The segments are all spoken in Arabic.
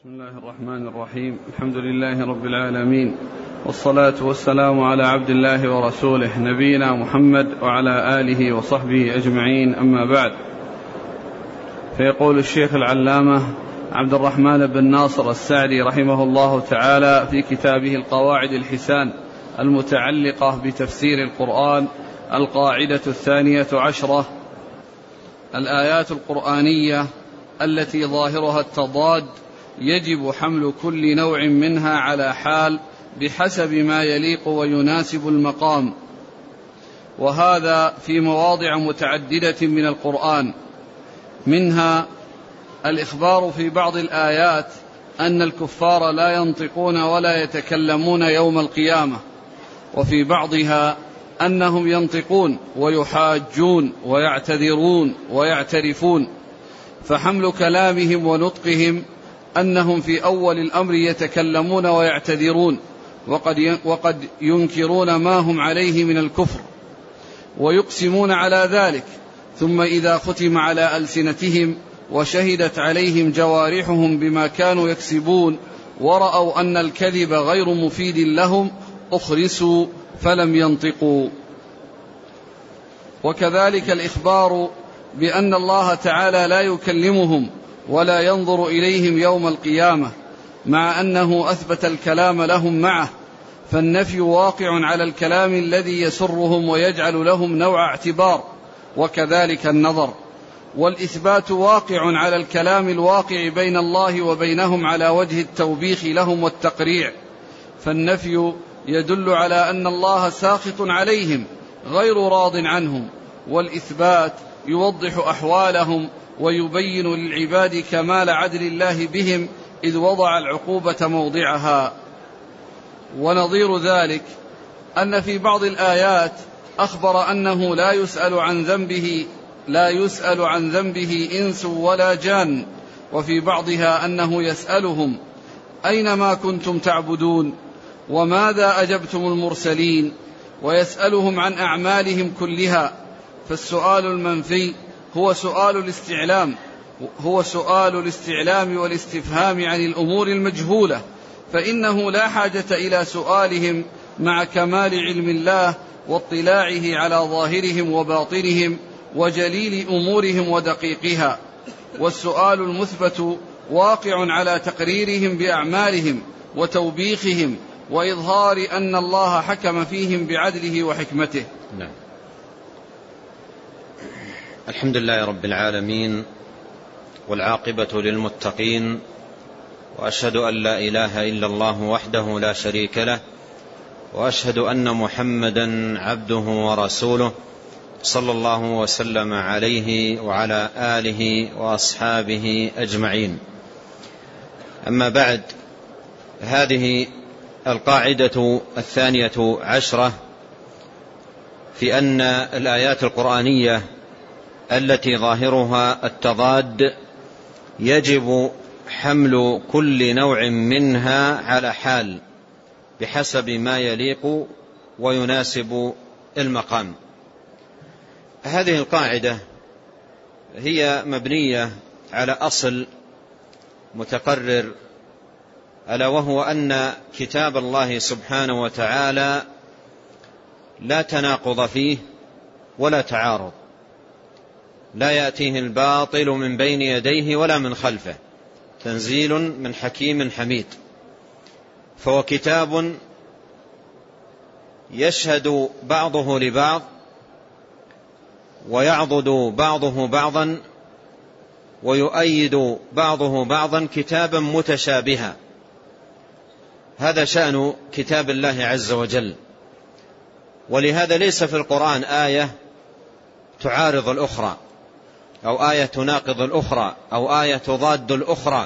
بسم الله الرحمن الرحيم. الحمد لله رب العالمين، والصلاة والسلام على عبد الله ورسوله نبينا محمد وعلى آله وصحبه أجمعين، أما بعد. فيقول الشيخ العلامة عبد الرحمن بن ناصر السعدي رحمه الله تعالى في كتابه القواعد الحسان المتعلقة بتفسير القرآن: القاعدة 12، الآيات القرآنية التي ظاهرها التضاد يجب حمل كل نوع منها على حال بحسب ما يليق ويناسب المقام، وهذا في مواضع متعددة من القرآن، منها الإخبار في بعض الآيات أن الكفار لا ينطقون ولا يتكلمون يوم القيامة، وفي بعضها أنهم ينطقون ويحاجون ويعتذرون ويعترفون، فحمل كلامهم ونطقهم أنهم في أول الأمر يتكلمون ويعتذرون وقد ينكرون ما هم عليه من الكفر ويقسمون على ذلك، ثم إذا ختم على ألسنتهم وشهدت عليهم جوارحهم بما كانوا يكسبون ورأوا أن الكذب غير مفيد لهم أخرسوا فلم ينطقوا. وكذلك الإخبار بأن الله تعالى لا يكلمهم ولا ينظر إليهم يوم القيامة، مع أنه أثبت الكلام لهم معه، فالنفي واقع على الكلام الذي يسرهم ويجعل لهم نوع اعتبار، وكذلك النظر، والإثبات واقع على الكلام الواقع بين الله وبينهم على وجه التوبيخ لهم والتقريع، فالنفي يدل على أن الله ساخط عليهم غير راض عنهم، والإثبات يوضح أحوالهم ويبين للعباد كمال عدل الله بهم إذ وضع العقوبة موضعها. ونظير ذلك أن في بعض الآيات أخبر أنه لا يسأل عن ذنبه إنس ولا جان، وفي بعضها أنه يسألهم: أينما كنتم تعبدون وماذا أجبتم المرسلين، ويسألهم عن أعمالهم كلها. فالسؤال المنفي هو سؤال الاستعلام والاستفهام عن الأمور المجهولة، فإنه لا حاجة إلى سؤالهم مع كمال علم الله واطلاعه على ظاهرهم وباطنهم وجليل أمورهم ودقيقها. والسؤال المثبت واقع على تقريرهم بأعمالهم وتوبيخهم وإظهار أن الله حكم فيهم بعدله وحكمته. نعم. الحمد لله رب العالمين، والعاقبة للمتقين، وأشهد أن لا إله إلا الله وحده لا شريك له، وأشهد أن محمدا عبده ورسوله، صلى الله وسلم عليه وعلى آله وأصحابه أجمعين. أما بعد، هذه القاعدة 12 في أن الآيات القرآنية التي ظاهرها التضاد يجب حمل كل نوع منها على حال بحسب ما يليق ويناسب المقام. هذه القاعدة هي مبنية على أصل متقرر، ألا وهو أن كتاب الله سبحانه وتعالى لا تناقض فيه ولا تعارض، لا يأتيه الباطل من بين يديه ولا من خلفه، تنزيل من حكيم حميد. فهو كتاب يشهد بعضه لبعض ويعضد بعضه بعضا ويؤيد بعضه بعضا، كتابا متشابها. هذا شأن كتاب الله عز وجل، ولهذا ليس في القرآن آية تعارض الأخرى، أو آية تناقض الأخرى، أو آية تضاد الأخرى،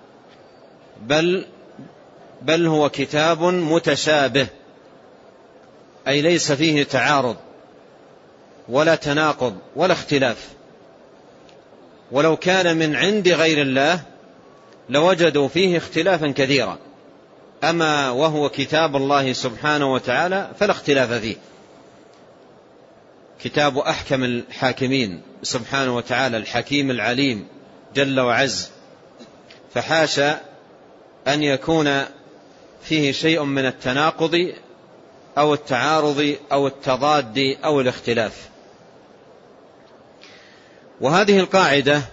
بل هو كتاب متشابه، أي ليس فيه تعارض ولا تناقض ولا اختلاف. ولو كان من عند غير الله لوجدوا فيه اختلافا كثيرا، أما وهو كتاب الله سبحانه وتعالى فلا اختلاف فيه. كتاب أحكم الحاكمين سبحانه وتعالى، الحكيم العليم جل وعز، فحاشا أن يكون فيه شيء من التناقض أو التعارض أو التضاد أو الاختلاف. وهذه القاعدة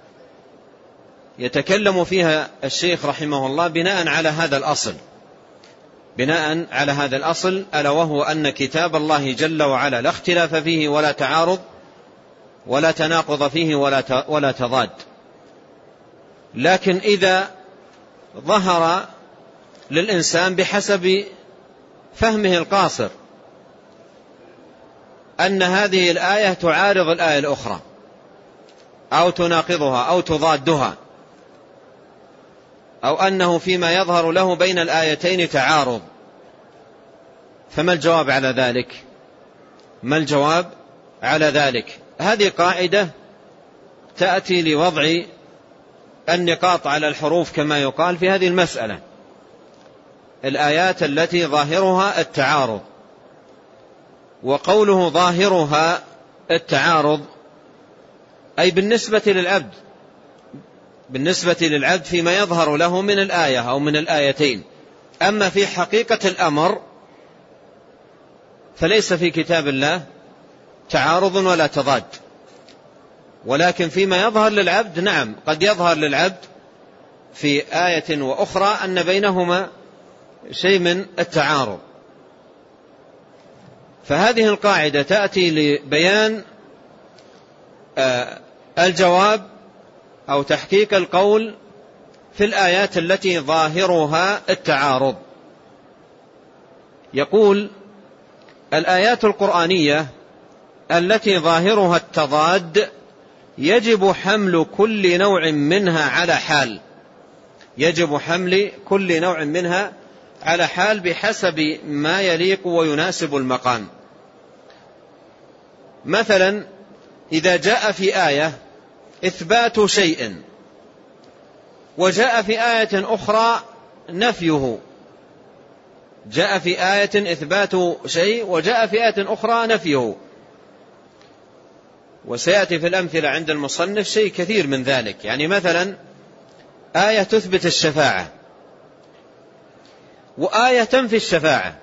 يتكلم فيها الشيخ رحمه الله بناء على هذا الأصل، ألا وهو أن كتاب الله جل وعلا لا اختلاف فيه ولا تعارض ولا تناقض فيه ولا تضاد. لكن إذا ظهر للإنسان بحسب فهمه القاصر أن هذه الآية تعارض الآية الأخرى أو تناقضها أو تضادها، أو أنه فيما يظهر له بين الآيتين تعارض، فما الجواب على ذلك؟ هذه قاعدة تأتي لوضع النقاط على الحروف كما يقال في هذه المسألة. الآيات التي ظاهرها التعارض، وقوله ظاهرها التعارض أي بالنسبة للعبد فيما يظهر له من الآية أو من الآيتين. أما في حقيقة الأمر فليس في كتاب الله تعارض ولا تضاد، ولكن فيما يظهر للعبد نعم قد يظهر للعبد في آية وأخرى أن بينهما شيء من التعارض. فهذه القاعدة تأتي لبيان الجواب أو تحقيق القول في الآيات التي ظاهرها التعارض. يقول: الآيات القرآنية التي ظاهرها التضاد يجب حمل كل نوع منها على حال بحسب ما يليق ويناسب المقام. مثلا إذا جاء في آية إثبات شيء وجاء في آية أخرى نفيه، جاء في آية إثبات شيء وجاء في آية أخرى نفيه، وسيأتي في الأمثلة عند المصنف شيء كثير من ذلك. يعني مثلا آية تثبت الشفاعة وآية تنفي الشفاعة.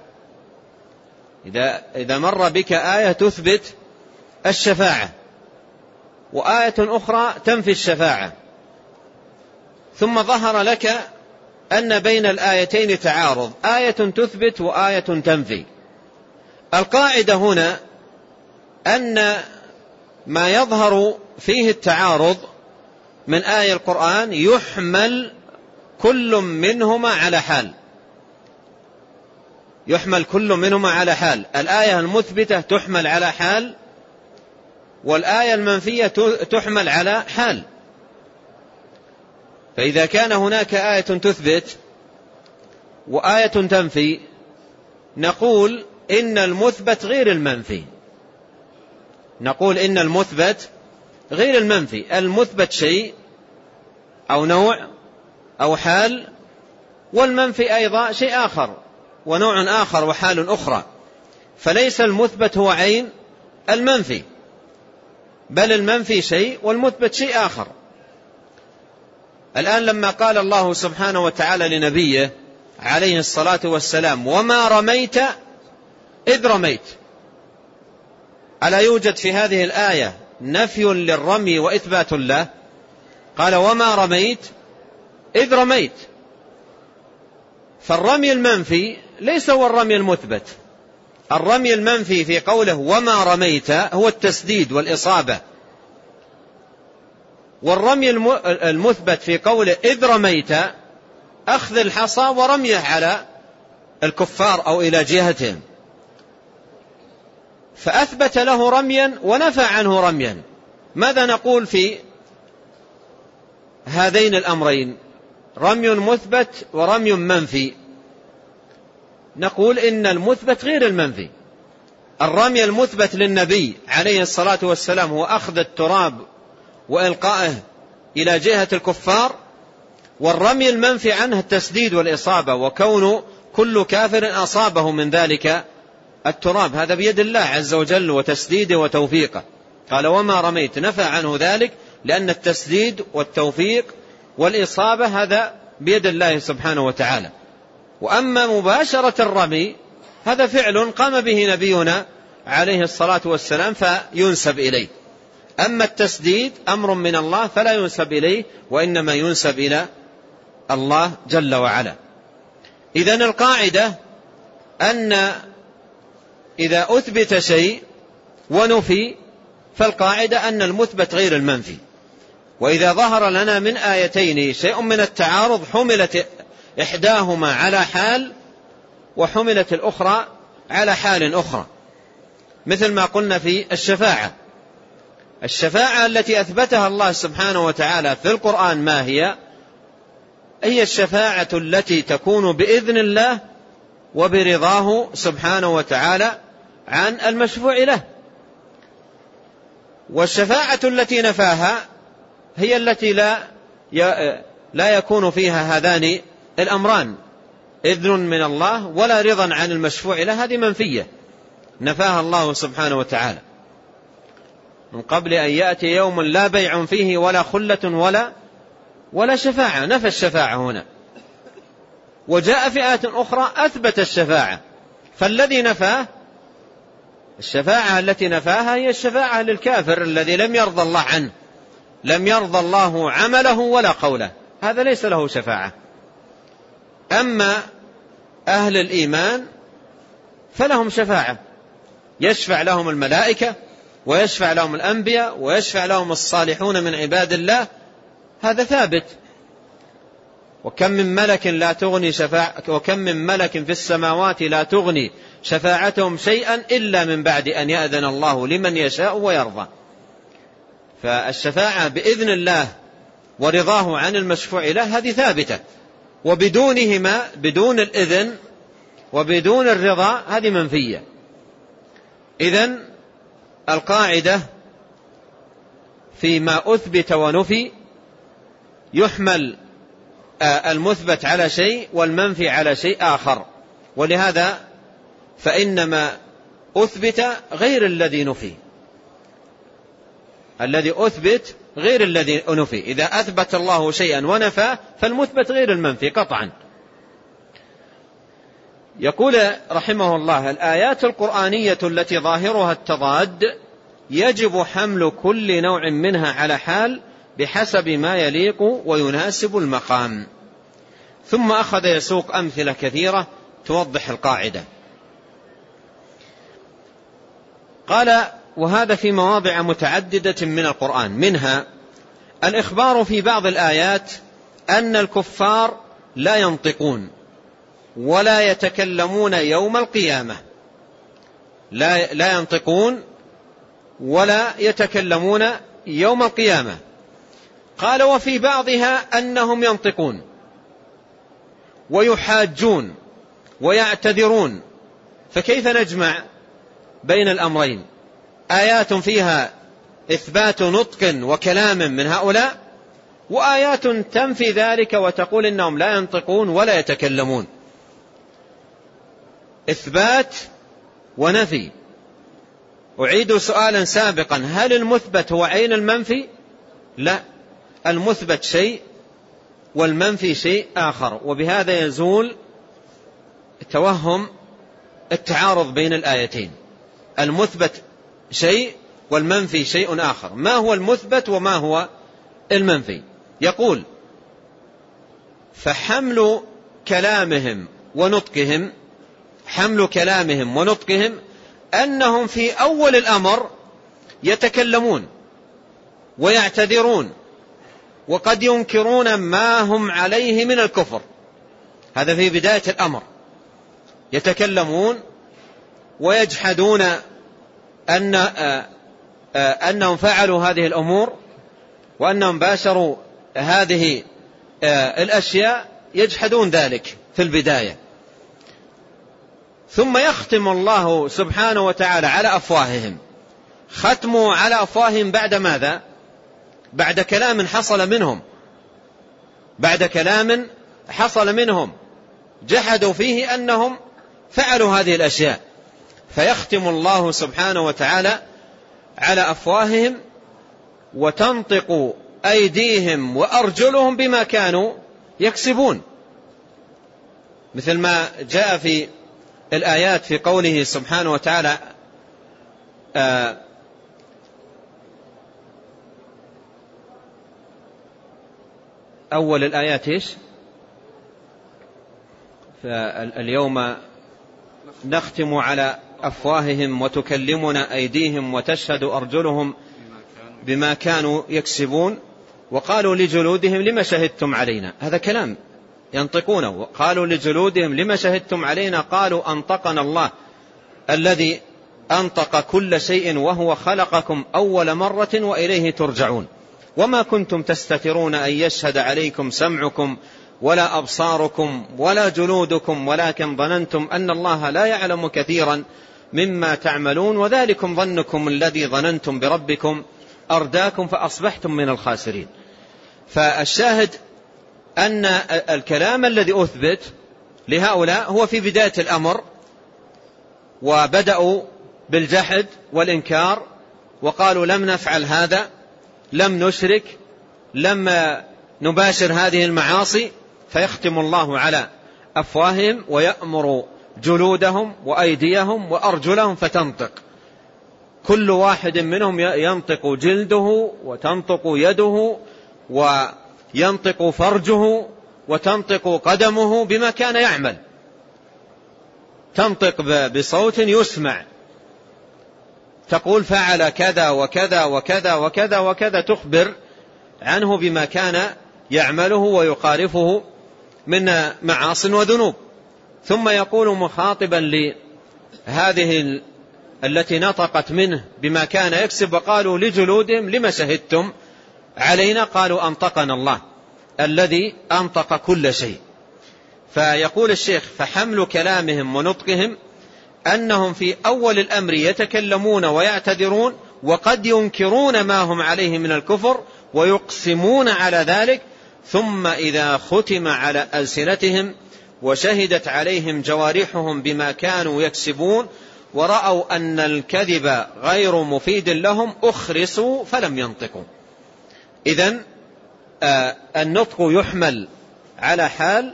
إذا مر بك آية تثبت الشفاعة وآية أخرى تنفي الشفاعة، ثم ظهر لك أن بين الآيتين تعارض، آية تثبت وآية تنفي، القاعدة هنا أن ما يظهر فيه التعارض من آية القرآن يحمل كل منهما على حال، الآية المثبتة تحمل على حال والآية المنفية تحمل على حال. فإذا كان هناك آية تثبت وآية تنفي نقول إن المثبت غير المنفي، المثبت شيء أو نوع أو حال، والمنفي أيضا شيء آخر ونوع آخر وحال أخرى. فليس المثبت هو عين المنفي، بل المنفي شيء والمثبت شيء آخر. الآن لما قال الله سبحانه وتعالى لنبيه عليه الصلاة والسلام: وما رميت إذ رميت، ألا يوجد في هذه الآية نفي للرمي وإثبات له؟ قال: وما رميت إذ رميت. فالرمي المنفي ليس هو الرمي المثبت. الرمي المنفي في قوله وما رميت هو التسديد والإصابة، والرمي المثبت في قوله إذ رميت أخذ الحصى ورميه على الكفار أو إلى جهتهم، فأثبت له رميا ونفى عنه رميا. ماذا نقول في هذين الأمرين، رمي مثبت ورمي منفي؟ نقول إن المثبت غير المنفي. الرمي المثبت للنبي عليه الصلاة والسلام هو أخذ التراب وإلقائه إلى جهة الكفار، والرمي المنفي عنه التسديد والإصابة، وكون كل كافر أصابه من ذلك التراب، هذا بيد الله عز وجل وتسديده وتوفيقه. قال وما رميت، نفى عنه ذلك، لأن التسديد والتوفيق والإصابة هذا بيد الله سبحانه وتعالى. وأما مباشرة الرمي هذا فعل قام به نبينا عليه الصلاة والسلام فينسب إليه. أما التسديد أمر من الله فلا ينسب إليه، وإنما ينسب إلى الله جل وعلا. إذن القاعدة أن إذا أثبت شيء ونفي فالقاعدة أن المثبت غير المنفي. وإذا ظهر لنا من آيتين شيء من التعارض حملت إحداهما على حال وحملت الأخرى على حال أخرى، مثل ما قلنا في الشفاعة التي أثبتها الله سبحانه وتعالى في القرآن ما هي الشفاعة التي تكون بإذن الله وبرضاه سبحانه وتعالى عن المشفوع له. والشفاعة التي نفاها هي التي لا يكون فيها هذان الأمران، إذن من الله ولا رضا عن المشفوع له، هذه منفية نفاها الله سبحانه وتعالى من قبل أن يأتي يوم لا بيع فيه ولا خلة ولا شفاعة. نفى الشفاعة هنا. وجاء في آية أخرى أثبت الشفاعة، فالذي نفاه الشفاعة التي نفاها هي الشفاعة للكافر الذي لم يرضى الله عنه، لم يرضى الله عمله ولا قوله، هذا ليس له شفاعة. أما أهل الإيمان فلهم شفاعة، يشفع لهم الملائكة ويشفع لهم الأنبياء ويشفع لهم الصالحون من عباد الله، هذا ثابت. وكم من ملك في السماوات لا تغني شفاعتهم شيئا إلا من بعد أن يأذن الله لمن يشاء ويرضى. فالشفاعة بإذن الله ورضاه عن المشفوع له هذه ثابتة، وبدونهما بدون الإذن وبدون الرضا هذه منفية. إذن القاعدة فيما أثبت ونفي يحمل المثبت على شيء والمنفي على شيء آخر، ولهذا فإنما أثبت غير الذي نفي، الذي أثبت غير الذي نفي. إذا أثبت الله شيئا ونفاه فالمثبت غير المنفي قطعا. يقول رحمه الله: الآيات القرآنية التي ظاهرها التضاد يجب حمل كل نوع منها على حال بحسب ما يليق ويناسب المقام. ثم أخذ يسوق أمثلة كثيرة توضح القاعدة. قال: وهذا في مواضع متعددة من القرآن، منها الإخبار في بعض الآيات أن الكفار لا ينطقون ولا يتكلمون يوم القيامة، لا ينطقون ولا يتكلمون يوم القيامة. قال: وفي بعضها أنهم ينطقون ويحاجون ويعتذرون، فكيف نجمع بين الأمرين؟ آيات فيها إثبات نطق وكلام من هؤلاء، وآيات تنفي ذلك وتقول إنهم لا ينطقون ولا يتكلمون. إثبات ونفي. أعيد سؤالا سابقا: هل المثبت هو عين المنفي؟ لا، المثبت شيء والمنفي شيء آخر، وبهذا يزول توهم التعارض بين الآيتين. المثبت شيء والمنفي شيء آخر. ما هو المثبت وما هو المنفي؟ يقول: فحمل كلامهم ونطقهم، حمل كلامهم ونطقهم أنهم في أول الأمر يتكلمون ويعتذرون وقد ينكرون ما هم عليه من الكفر، هذا في بداية الأمر، يتكلمون ويجحدون أنهم فعلوا هذه الأمور وأنهم باشروا هذه الأشياء، يجحدون ذلك في البداية. ثم يختم الله سبحانه وتعالى على أفواههم. ختموا على أفواههم بعد ماذا؟ بعد كلام حصل منهم، بعد كلام حصل منهم جحدوا فيه أنهم فعلوا هذه الأشياء، فيختم الله سبحانه وتعالى على أفواههم وتنطق أيديهم وأرجلهم بما كانوا يكسبون، مثل ما جاء في الآيات في قوله سبحانه وتعالى أول الآيات إيش؟ فاليوم نختم على أفواههم وتكلمنا أيديهم وتشهد أرجلهم بما كانوا يكسبون وقالوا لجلودهم لما شهدتم علينا. هذا كلام ينطقونه. قالوا لجلودهم لما شهدتم علينا قالوا أنطقنا الله الذي أنطق كل شيء وهو خلقكم أول مرة وإليه ترجعون وما كنتم تستترون أن يشهد عليكم سمعكم ولا أبصاركم ولا جلودكم ولكن ظننتم أن الله لا يعلم كثيرا مما تعملون وذلكم ظنكم الذي ظننتم بربكم أرداكم فأصبحتم من الخاسرين. فالشاهد أن الكلام الذي أثبت لهؤلاء هو في بداية الأمر، وبدأوا بالجحد والإنكار وقالوا لم نفعل هذا، لم نشرك، لم نباشر هذه المعاصي، فيختم الله على أفواههم ويأمر جلودهم وأيديهم وأرجلهم فتنطق، كل واحد منهم ينطق جلده وتنطق يده وينطق فرجه وتنطق قدمه بما كان يعمل، تنطق بصوت يسمع، تقول فعل كذا وكذا وكذا وكذا وكذا، تخبر عنه بما كان يعمله ويقارفه من معاصٍ وذنوب. ثم يقول مخاطبا لهذه التي نطقت منه بما كان يكسب وقالوا لجلودهم لما شهدتم علينا قالوا أنطقنا الله الذي أنطق كل شيء. فيقول الشيخ فحمل كلامهم ونطقهم أنهم في أول الأمر يتكلمون ويعتذرون وقد ينكرون ما هم عليه من الكفر ويقسمون على ذلك، ثم إذا ختم على ألسنتهم وشهدت عليهم جوارحهم بما كانوا يكسبون ورأوا أن الكذب غير مفيد لهم أخرسوا فلم ينطقوا. إذن النطق يحمل على حال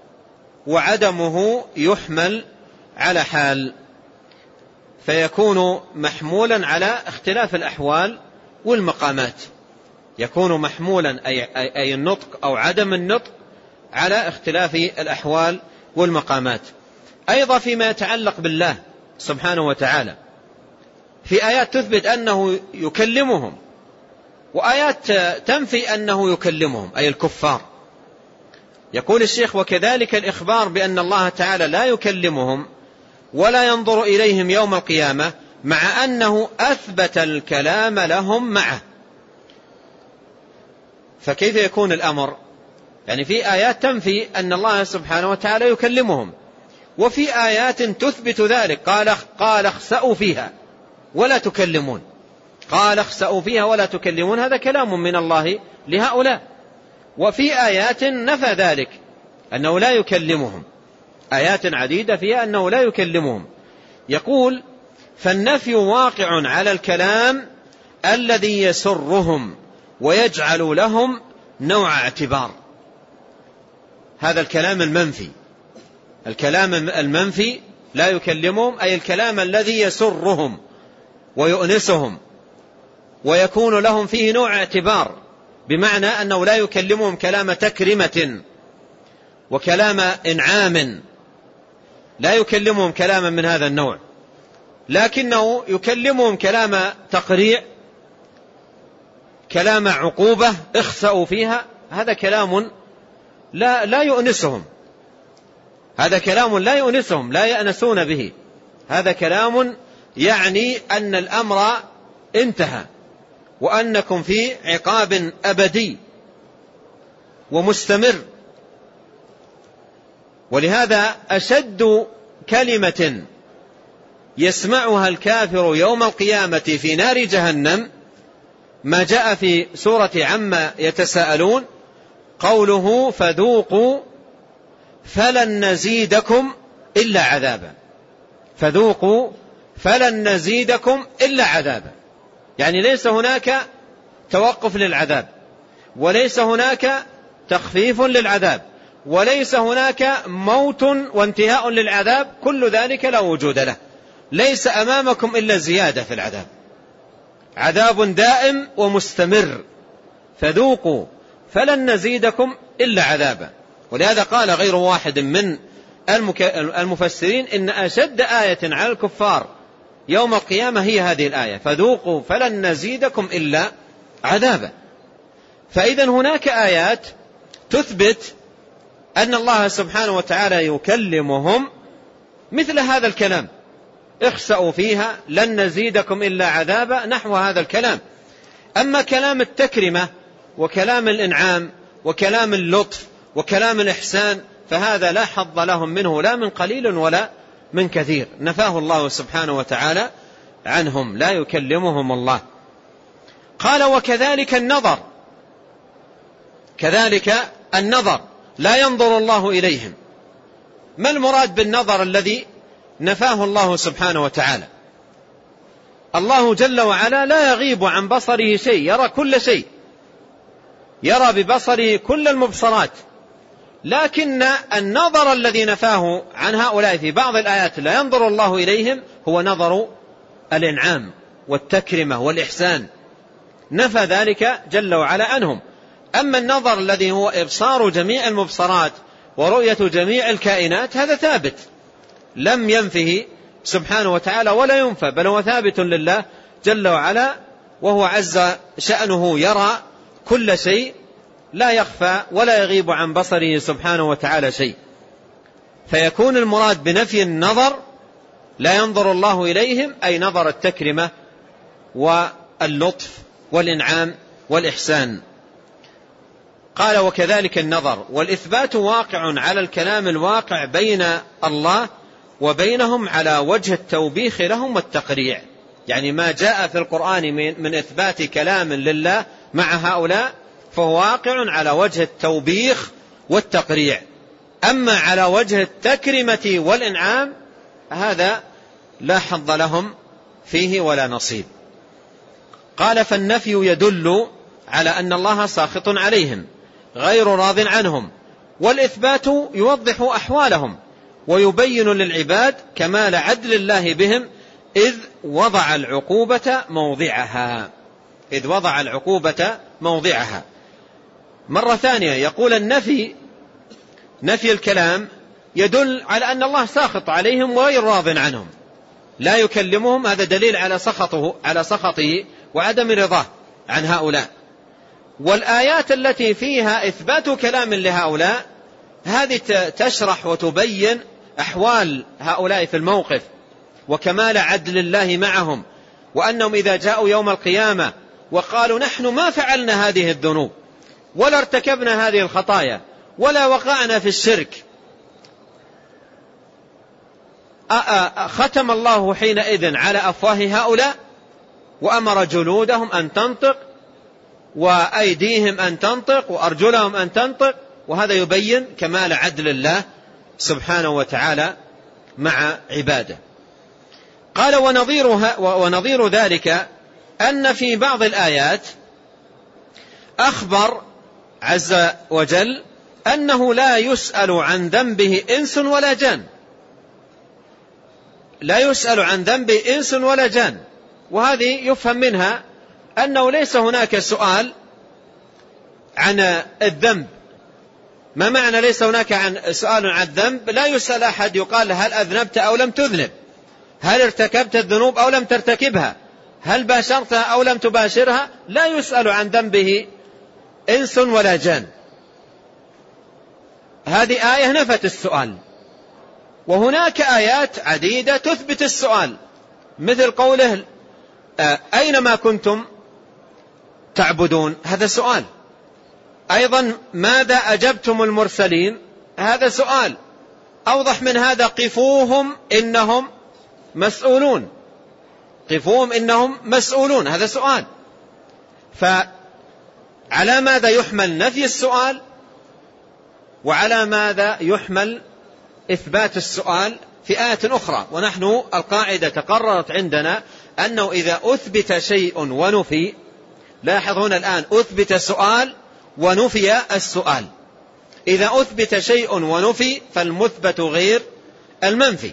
وعدمه يحمل على حال، فيكون محمولا على اختلاف الأحوال والمقامات، يكون محمولا أي النطق أو عدم النطق على اختلاف الأحوال والمقامات. أيضا فيما يتعلق بالله سبحانه وتعالى في آيات تثبت أنه يكلمهم وآيات تنفي أنه يكلمهم أي الكفار. يقول الشيخ وكذلك الإخبار بأن الله تعالى لا يكلمهم ولا ينظر إليهم يوم القيامة مع أنه أثبت الكلام لهم معه. فكيف يكون الأمر؟ يعني في آيات تنفي أن الله سبحانه وتعالى يكلمهم وفي آيات تثبت ذلك، قال اخسأوا فيها ولا تكلمون، قال اخسأوا فيها ولا تكلمون، هذا كلام من الله لهؤلاء. وفي آيات نفى ذلك أنه لا يكلمهم، آيات عديدة فيها أنه لا يكلمهم. يقول فالنفي واقع على الكلام الذي يسرهم ويجعل لهم نوع اعتبار. هذا الكلام المنفي، الكلام المنفي لا يكلمهم أي الكلام الذي يسرهم ويؤنسهم ويكون لهم فيه نوع اعتبار، بمعنى أنه لا يكلمهم كلام تكرمة وكلام إنعام، لا يكلمهم كلاما من هذا النوع، لكنه يكلمهم كلام تقريع، كلام عقوبة اخسأوا فيها. هذا كلام لا يؤنسهم، هذا كلام لا يؤنسهم، لا يأنسون به، هذا كلام يعني أن الأمر انتهى وأنكم في عقاب أبدي ومستمر. ولهذا أشد كلمة يسمعها الكافر يوم القيامة في نار جهنم ما جاء في سورة عما يتساءلون قوله فذوقوا فلن نزيدكم إلا عذابا، فذوقوا فلن نزيدكم إلا عذابا، يعني ليس هناك توقف للعذاب وليس هناك تخفيف للعذاب، وليس هناك موت وانتهاء للعذاب، كل ذلك لا وجود له. ليس أمامكم إلا زيادة في العذاب، عذاب دائم ومستمر، فذوقوا فلن نزيدكم إلا عذابا. ولهذا قال غير واحد من المفسرين إن أشد آية على الكفار يوم القيامة هي هذه الآية، فذوقوا فلن نزيدكم إلا عذابا. فإذا هناك آيات تثبت أن الله سبحانه وتعالى يكلمهم مثل هذا الكلام: اخسأوا فيها لن نزيدكم إلا عذابا، نحو هذا الكلام. أما كلام التكرمة وكلام الإنعام وكلام اللطف وكلام الإحسان فهذا لا حظ لهم منه، لا من قليل ولا من كثير، نفاه الله سبحانه وتعالى عنهم، لا يكلمهم الله. قال: وكذلك النظر، كذلك النظر لا ينظر الله إليهم. ما المراد بالنظر الذي نفاه الله سبحانه وتعالى؟ الله جل وعلا لا يغيب عن بصره شيء، يرى كل شيء، يرى ببصره كل المبصرات، لكن النظر الذي نفاه عن هؤلاء في بعض الآيات لا ينظر الله إليهم هو نظر الإنعام والتكرمة والإحسان، نفى ذلك جل وعلا عنهم. أما النظر الذي هو إبصار جميع المبصرات ورؤية جميع الكائنات هذا ثابت، لم ينفه سبحانه وتعالى ولا ينفى، بل هو ثابت لله جل وعلا، وهو عز شأنه يرى كل شيء، لا يخفى ولا يغيب عن بصره سبحانه وتعالى شيء. فيكون المراد بنفي النظر لا ينظر الله إليهم أي نظر التكرمة واللطف والإنعام والإحسان. قال: وكذلك النظر. والإثبات واقع على الكلام الواقع بين الله وبينهم على وجه التوبيخ لهم والتقريع، يعني ما جاء في القرآن من إثبات كلام لله مع هؤلاء فهو واقع على وجه التوبيخ والتقريع. أما على وجه التكرمة والإنعام هذا لا حظ لهم فيه ولا نصيب. قال: فالنفي يدل على أن الله ساخط عليهم غير راض عنهم، والإثبات يوضح أحوالهم ويبين للعباد كمال عدل الله بهم، إذ وضع العقوبة موضعها، إذ وضع العقوبة موضعها. مرة ثانية يقول: نفي الكلام يدل على أن الله ساخط عليهم وغير راض عنهم، لا يكلمهم، هذا دليل على سخطه وعدم رضاه عن هؤلاء. والآيات التي فيها إثبات كلام لهؤلاء هذه تشرح وتبين أحوال هؤلاء في الموقف وكمال عدل الله معهم، وأنهم إذا جاءوا يوم القيامة وقالوا: نحن ما فعلنا هذه الذنوب ولا ارتكبنا هذه الخطايا ولا وقعنا في الشرك، ختم الله حينئذ على أفواه هؤلاء وأمر جلودهم أن تنطق وأيديهم أن تنطق وأرجلهم أن تنطق، وهذا يبين كمال عدل الله سبحانه وتعالى مع عباده. قال: ونظير ذلك أن في بعض الآيات أخبر عز وجل أنه لا يسأل عن ذنبه إنس ولا جان، لا يسأل عن ذنبه إنس ولا جان، وهذه يفهم منها أنه ليس هناك سؤال عن الذنب. ما معنى ليس هناك سؤال عن الذنب؟ لا يسأل أحد يقال هل أذنبت أو لم تذنب، هل ارتكبت الذنوب أو لم ترتكبها، هل باشرتها أو لم تباشرها، لا يسأل عن ذنبه إنس ولا جان. هذه آية نفت السؤال. وهناك آيات عديدة تثبت السؤال، مثل قوله: أينما كنتم تعبدون، هذا سؤال. أيضا: ماذا أجبتم المرسلين، هذا سؤال. أوضح من هذا: قفوهم إنهم مسؤولون، قفوهم إنهم مسؤولون، هذا سؤال. فعلى ماذا يحمل نفي السؤال، وعلى ماذا يحمل إثبات السؤال في آية أخرى؟ ونحن القاعدة تقررت عندنا أنه إذا أثبت شيء ونفي، لاحظ هنا الآن أثبت السؤال ونفي السؤال، إذا أثبت شيء ونفي فالمثبت غير المنفي.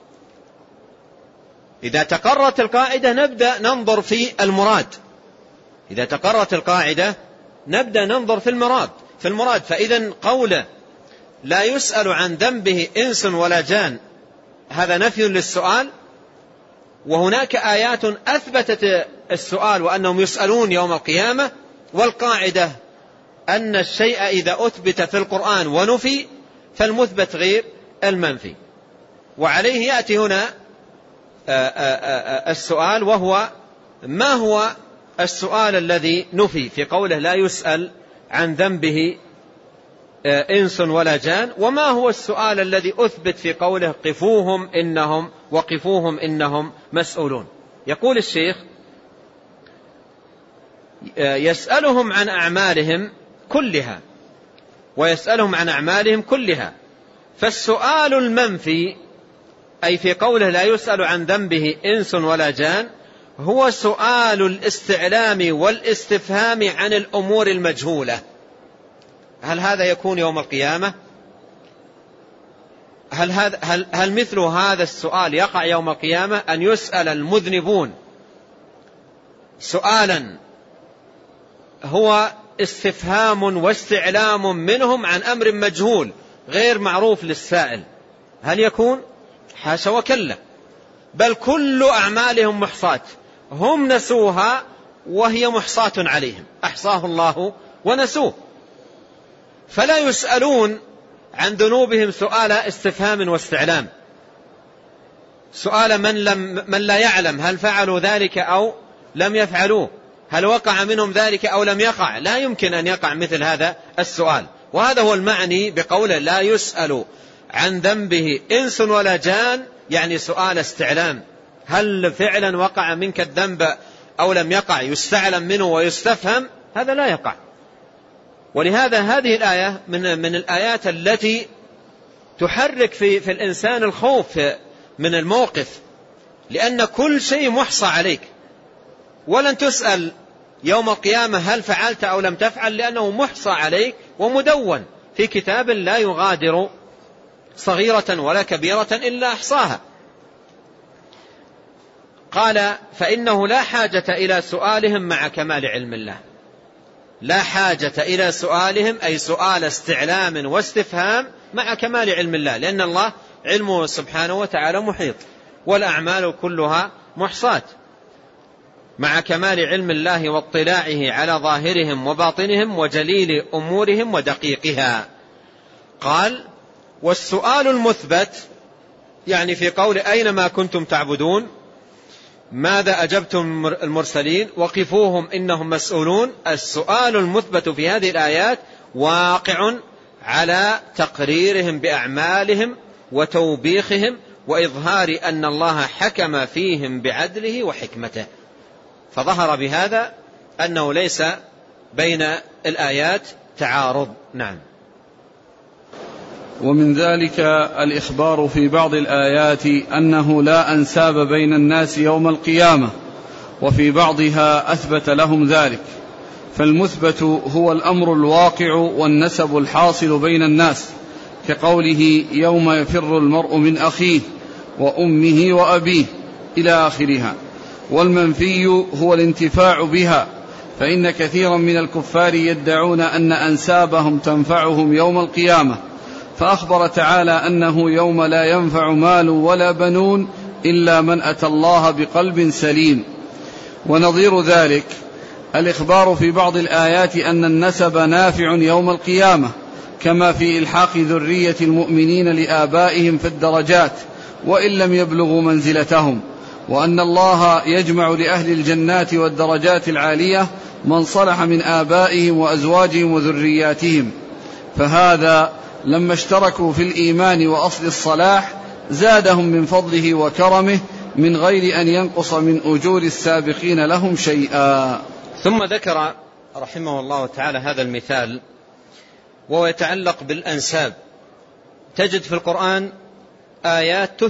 إذا تقررت القاعدة نبدأ ننظر في المراد، إذا تقررت القاعدة نبدأ ننظر في المراد. فإذا قوله لا يسأل عن ذنبه إنس ولا جان هذا نفي للسؤال، وهناك آيات أثبتت السؤال وأنهم يسألون يوم القيامة، والقاعدة أن الشيء إذا أثبت في القرآن ونفي فالمثبت غير المنفي. وعليه يأتي هنا السؤال، وهو ما هو السؤال الذي نفي في قوله لا يسأل عن ذنبه إنس ولا جان، وما هو السؤال الذي أثبت في قوله وقفوهم إنهم مسؤولون. يقول الشيخ يسألهم عن أعمالهم كلها ويسألهم عن أعمالهم كلها، فالسؤال المنفي أي في قوله لا يسأل عن ذنبه إنس ولا جان هو سؤال الاستعلام والاستفهام عن الأمور المجهولة. هل هذا يكون يوم القيامة؟ هل مثل هذا السؤال يقع يوم القيامة، أن يسأل المذنبون سؤالا هو استفهام واستعلام منهم عن أمر مجهول غير معروف للسائل؟ هل يكون؟ حاشا وكلا، بل كل أعمالهم محصاة، هم نسوها وهي محصاة عليهم، أحصاه الله ونسوه. فلا يسألون عن ذنوبهم سؤال استفهام واستعلام، سؤال من لا يعلم هل فعلوا ذلك أو لم يفعلوه، هل وقع منهم ذلك أو لم يقع. لا يمكن أن يقع مثل هذا السؤال، وهذا هو المعني بقوله لا يسأل عن ذنبه إنس ولا جان، يعني سؤال استعلام، هل فعلا وقع منك الذنب أو لم يقع، يستعلم منه ويستفهم، هذا لا يقع. ولهذا هذه الآية من الآيات التي تحرك في الإنسان الخوف من الموقف، لأن كل شيء محصى عليك، ولن تسأل يوم القيامة هل فعلت أو لم تفعل، لأنه محصى عليك ومدون في كتاب لا يغادر صغيرة ولا كبيرة إلا أحصاها. قال فإنه لا حاجة إلى سؤالهم مع كمال علم الله. لا حاجة إلى سؤالهم أي سؤال استعلام واستفهام مع كمال علم الله، لأن الله علمه سبحانه وتعالى محيط، والأعمال كلها محصاة، مع كمال علم الله واطلاعه على ظاهرهم وباطنهم وجليل أمورهم ودقيقها. قال والسؤال المثبت يعني في قول أينما كنتم تعبدون ماذا أجبتم المرسلين وقفوهم إنهم مسؤولون. السؤال المثبت في هذه الآيات واقع على تقريرهم بأعمالهم وتوبيخهم وإظهار أن الله حكم فيهم بعدله وحكمته، فظهر بهذا أنه ليس بين الآيات تعارض. نعم. ومن ذلك الإخبار في بعض الآيات أنه لا أنساب بين الناس يوم القيامة، وفي بعضها أثبت لهم ذلك، فالمثبت هو الأمر الواقع والنسب الحاصل بين الناس، كقوله يوم يفر المرء من أخيه وأمه وأبيه إلى آخرها. والمنفي هو الانتفاع بها، فإن كثيرا من الكفار يدعون أن أنسابهم تنفعهم يوم القيامة، فأخبر تعالى أنه يوم لا ينفع مال ولا بنون إلا من أتى الله بقلب سليم. ونظير ذلك الإخبار في بعض الآيات أن النسب نافع يوم القيامة، كما في إلحاق ذرية المؤمنين لآبائهم في الدرجات وإن لم يبلغوا منزلتهم، وأن الله يجمع لأهل الجنات والدرجات العالية من صلح من آبائهم وأزواجهم وذرياتهم. فهذا لما اشتركوا في الإيمان وأصل الصلاح زادهم من فضله وكرمه من غير أن ينقص من أجور السابقين لهم شيئا. ثم ذكر رحمه الله تعالى هذا المثال وهو يتعلق بالأنساب. تجد في القرآن آيات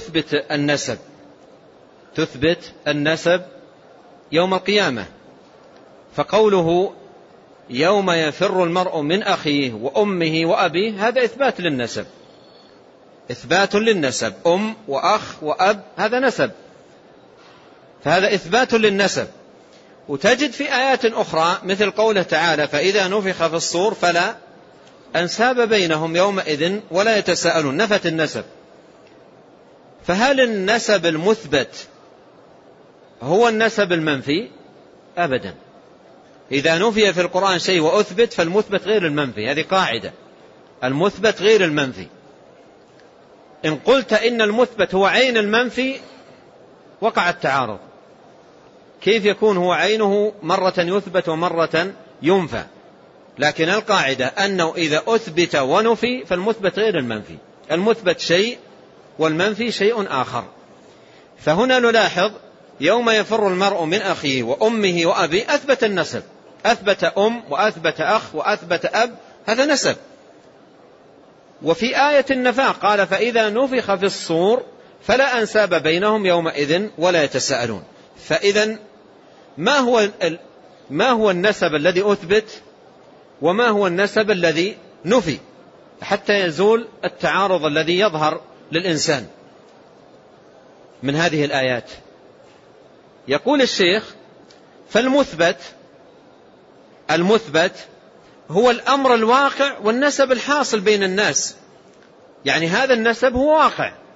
تثبت النسب يوم القيامة، فقوله يوم يفر المرء من أخيه وأمه وأبيه، هذا إثبات للنسب، إثبات للنسب، أم وأخ وأب هذا نسب، فهذا إثبات للنسب. وتجد في آيات أخرى مثل قوله تعالى فإذا نفخ في الصور فلا أنساب بينهم يومئذ ولا يتساءلون، نفت النسب. فهل النسب المثبت هو النسب المنفي؟ أبدا. إذا نفي في القرآن شيء وأثبت فالمثبت غير المنفي، هذه قاعدة، المثبت غير المنفي. إن قلت إن المثبت هو عين المنفي وقع التعارض، كيف يكون هو عينه مرة يثبت ومرة ينفى؟ لكن القاعدة أنه إذا أثبت ونفي فالمثبت غير المنفي، المثبت شيء والمنفي شيء آخر. فهنا نلاحظ يوم يفر المرء من أخيه وأمه وأبيه أثبت النسب، أثبت أم وأثبت أخ وأثبت أب، هذا نسب. وفي آية النفاق قال فإذا نفخ في الصور فلا أنساب بينهم يومئذ ولا يتساءلون. فإذا ما هو النسب الذي أثبت وما هو النسب الذي نفي حتى يزول التعارض الذي يظهر للإنسان من هذه الآيات؟ يقول الشيخ المثبت هو الأمر الواقع والنسب الحاصل بين الناس، يعني هذا النسب هو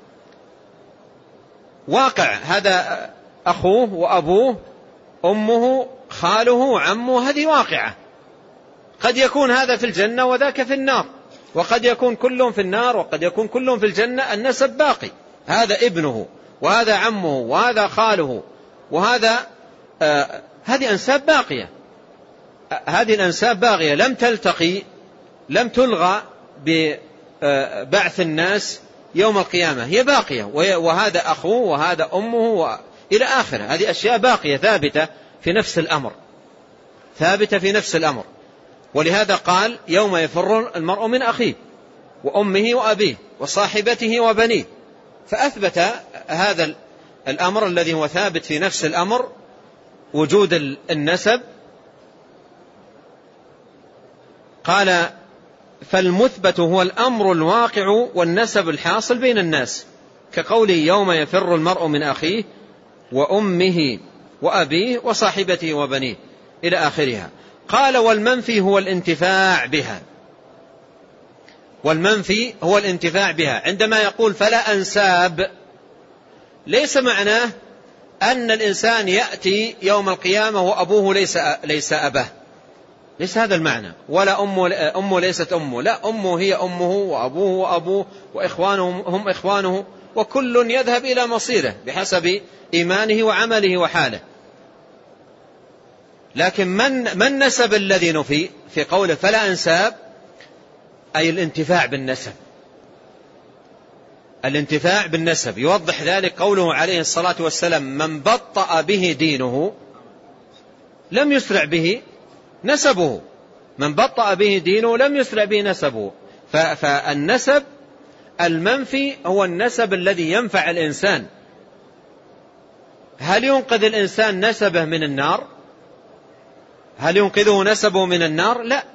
واقع، هذا أخوه وأبوه أمه خاله عمه، هذه واقعة. قد يكون هذا في الجنة وذاك في النار، وقد يكون كلهم في النار وقد يكون كلهم في الجنة، النسب باقي، هذا ابنه وهذا عمه وهذا خاله وهذا هذه أنساب باقية، هذه الأنساب باقية لم تلتقي، لم تلغى ببعث الناس يوم القيامة، هي باقية، وهذا أخوه وهذا أمه إلى آخره، هذه أشياء باقية ثابتة في نفس الأمر، ثابتة في نفس الأمر. ولهذا قال يوم يفر المرء من أخيه وأمه وأبيه وصاحبته وبنيه، فأثبت هذا الأمر الذي هو ثابت في نفس الأمر وجود النسب. قال فالمثبت هو الأمر الواقع والنسب الحاصل بين الناس، كقوله يوم يفر المرء من أخيه وأمه وأبيه وصاحبته وبنيه إلى آخرها. قال والمنفي هو الانتفاع بها، والمنفي هو الانتفاع بها. عندما يقول فلا أنساب ليس معناه أن الإنسان يأتي يوم القيامة وأبوه ليس أباه، ليس هذا المعنى، ولا أمه ليست أمه، لا، أمه هي أمه وأبوه وأبوه وإخوانه هم إخوانه، وكل يذهب إلى مصيره بحسب إيمانه وعمله وحاله. لكن من نسب الذي نفي في قوله فلا أنساب؟ أي الانتفاع بالنسب، الانتفاع بالنسب. يوضح ذلك قوله عليه الصلاة والسلام من بطأ به دينه لم يسرع به نسبه، من بطأ به دينه لم يسرع به نسبه. فالنسب المنفي هو النسب الذي ينفع الإنسان. هل ينقذ الإنسان نسبه من النار؟ هل ينقذه نسبه من النار؟ لا،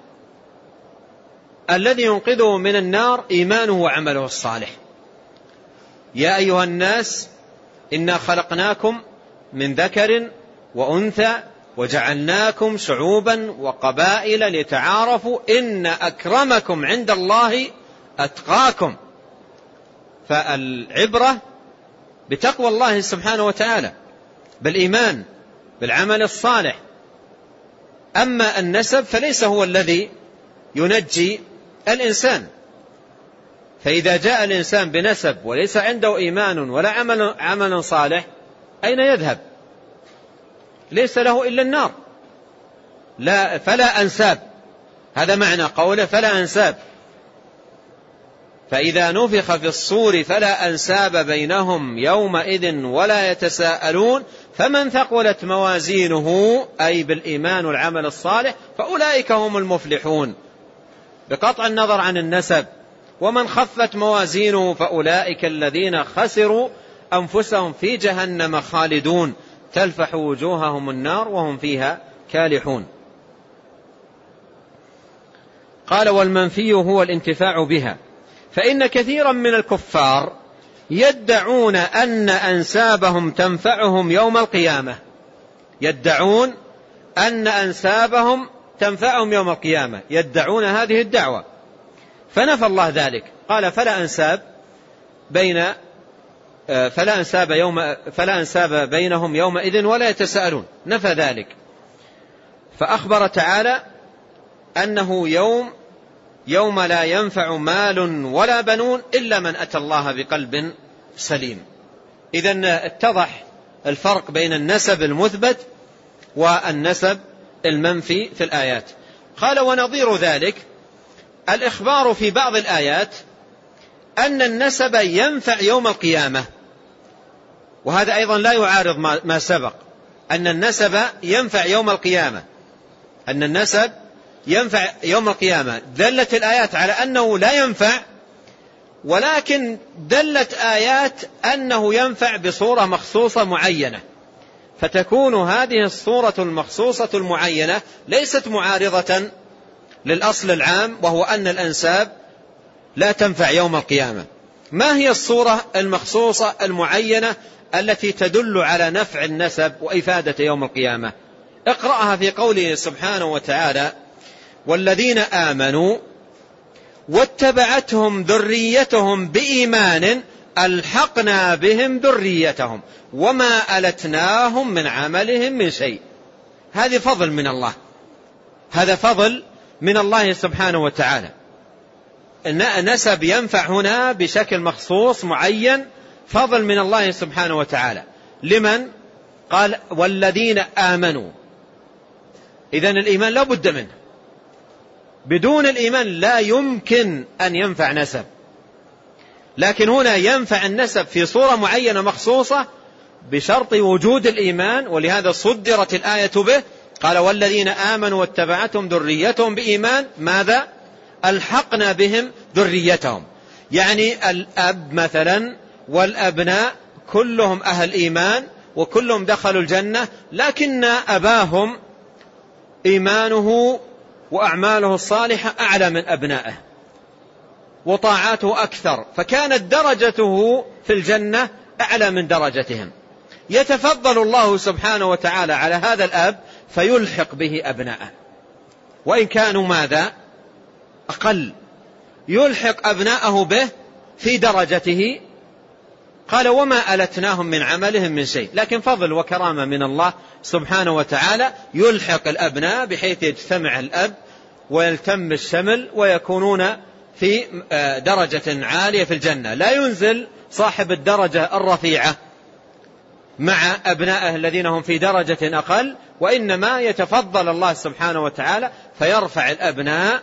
الذي ينقذه من النار إيمانه وعمله الصالح. يا أيها الناس إنا خلقناكم من ذكر وأنثى وجعلناكم شعوبا وقبائل لتعارفوا إن أكرمكم عند الله أتقاكم. فالعبرة بتقوى الله سبحانه وتعالى، بالإيمان بالعمل الصالح. أما النسب فليس هو الذي ينجي الإنسان، فإذا جاء الإنسان بنسب وليس عنده إيمان ولا عمل صالح أين يذهب؟ ليس له إلا النار. لا، فلا أنساب، هذا معنى قوله فلا أنساب. فإذا نفخ في الصور فلا أنساب بينهم يومئذ ولا يتساءلون فمن ثقلت موازينه أي بالإيمان والعمل الصالح فأولئك هم المفلحون بقطع النظر عن النسب. ومن خفت موازينه فأولئك الذين خسروا أنفسهم في جهنم خالدون تلفح وجوههم النار وهم فيها كالحون. قال والمنفي هو الانتفاع بها، فإن كثيرا من الكفار يدعون أن أنسابهم تنفعهم يوم القيامة، يدعون أن أنسابهم تنفعهم يوم القيامة، يدعون هذه الدعوة، فنفى الله ذلك، قال فلا أنساب بينهم يومئذ ولا يتساءلون، نفى ذلك. فأخبر تعالى أنه يوم لا ينفع مال ولا بنون إلا من أتى الله بقلب سليم. إذن اتضح الفرق بين النسب المثبت والنسب المنفي في الآيات. قال ونظير ذلك الإخبار في بعض الآيات أن النسب ينفع يوم القيامة، وهذا أيضا لا يعارض ما سبق، أن النسب ينفع يوم القيامة، أن النسب ينفع يوم القيامة. دلت الآيات على أنه لا ينفع، ولكن دلت آيات أنه ينفع بصورة مخصوصة معينة، فتكون هذه الصورة المخصوصة المعينة ليست معارضة للأصل العام، وهو أن الأنساب لا تنفع يوم القيامة. ما هي الصورة المخصوصة المعينة التي تدل على نفع النسب وإفادة يوم القيامة؟ اقرأها في قوله سبحانه وتعالى والذين آمنوا واتبعتهم ذريتهم بإيمان ألحقنا بهم ذريتهم وما ألتناهم من عملهم من شيء. هذا فضل من الله، هذا فضل من الله سبحانه وتعالى. النسب ينفع هنا بشكل مخصوص معين، فضل من الله سبحانه وتعالى. لمن؟ قال والذين آمنوا. إذن الإيمان لا بد منه، بدون الإيمان لا يمكن أن ينفع نسب، لكن هنا ينفع النسب في صورة معينة مخصوصة بشرط وجود الإيمان، ولهذا صدرت الآية به. قال والذين آمنوا واتبعتهم ذريتهم بإيمان ماذا؟ ألحقنا بهم ذريتهم، يعني الأب مثلا والأبناء كلهم أهل إيمان وكلهم دخلوا الجنة، لكن أباهم إيمانه وأعماله الصالحة أعلى من أبنائه وطاعاته أكثر، فكانت درجته في الجنة أعلى من درجتهم. يتفضل الله سبحانه وتعالى على هذا الأب فيلحق به أبنائه، وإن كانوا ماذا؟ أقل، يلحق أبنائه به في درجته. قال وما ألتناهم من عملهم من شيء، لكن فضل وكرامة من الله سبحانه وتعالى يلحق الأبناء بحيث يجتمع الأب ويلتم الشمل ويكونون في درجة عالية في الجنة. لا ينزل صاحب الدرجة الرفيعة مع أبنائه الذين هم في درجة أقل، وإنما يتفضل الله سبحانه وتعالى فيرفع الأبناء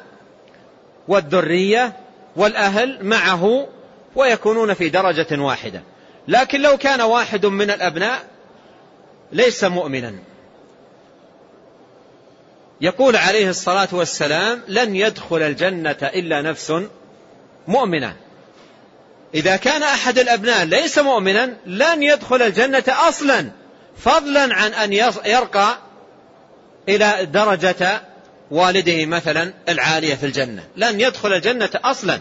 والذرية والأهل معه ويكونون في درجة واحدة. لكن لو كان واحد من الأبناء ليس مؤمنا، يقول عليه الصلاة والسلام لن يدخل الجنة إلا نفس مؤمنة. إذا كان أحد الأبناء ليس مؤمنا لن يدخل الجنة أصلا، فضلا عن أن يرقى إلى درجة والده مثلا العالية في الجنة، لن يدخل الجنة أصلا.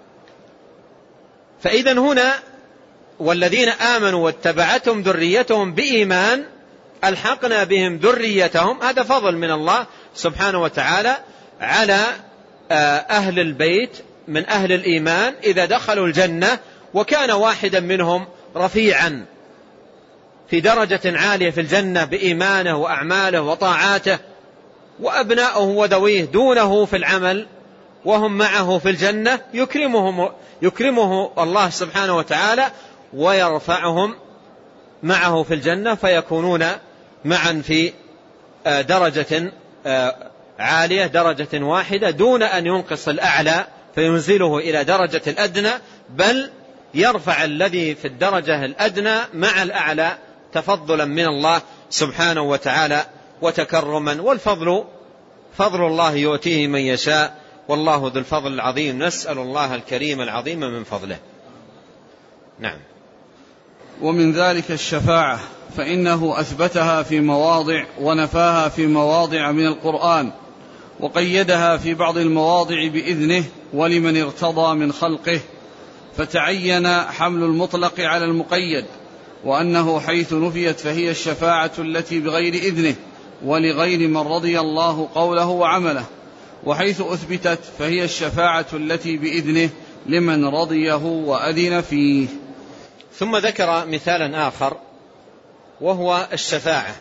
فإذا هنا والذين آمنوا واتبعتهم ذريتهم بإيمان ألحقنا بهم ذريتهم، هذا فضل من الله سبحانه وتعالى على أهل البيت من أهل الإيمان إذا دخلوا الجنة وكان واحدا منهم رفيعا في درجة عالية في الجنة بإيمانه وأعماله وطاعاته، وأبناؤه وذويه دونه في العمل وهم معه في الجنة، يكرمه الله سبحانه وتعالى ويرفعهم معه في الجنة، فيكونون معا في درجة عالية، درجة واحدة، دون أن ينقص الأعلى فينزله إلى درجة الأدنى، بل يرفع الذي في الدرجة الأدنى مع الأعلى تفضلا من الله سبحانه وتعالى وتكرما. والفضل فضل الله يؤتيه من يشاء، والله ذو الفضل العظيم. نسأل الله الكريم العظيم من فضله. نعم. ومن ذلك الشفاعة، فإنه أثبتها في مواضع ونفاها في مواضع من القرآن، وقيدها في بعض المواضع بإذنه ولمن ارتضى من خلقه، فتعين حمل المطلق على المقيد، وأنه حيث نفيت فهي الشفاعة التي بغير إذنه ولغير من رضي الله قوله وعمله، وحيث أثبتت فهي الشفاعة التي بإذنه لمن رضيه وأذن فيه. ثم ذكر مثالا آخر وهو الشفاعة.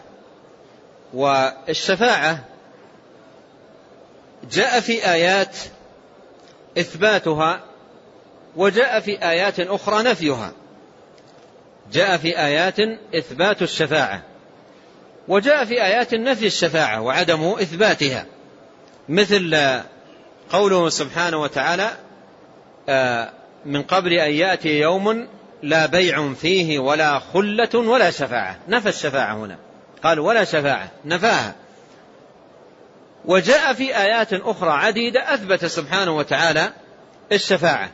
والشفاعة جاء في آيات إثباتها، وجاء في آيات أخرى نفيها. جاء في آيات إثبات الشفاعة، وجاء في آيات نفي الشفاعة وعدم إثباتها، مثل قوله سبحانه وتعالى من قبل أن يأتي يوم لا بيع فيه ولا خلة ولا شفاعة. نفى الشفاعة هنا، قال ولا شفاعة، نفاها. وجاء في آيات أخرى عديدة أثبت سبحانه وتعالى الشفاعة،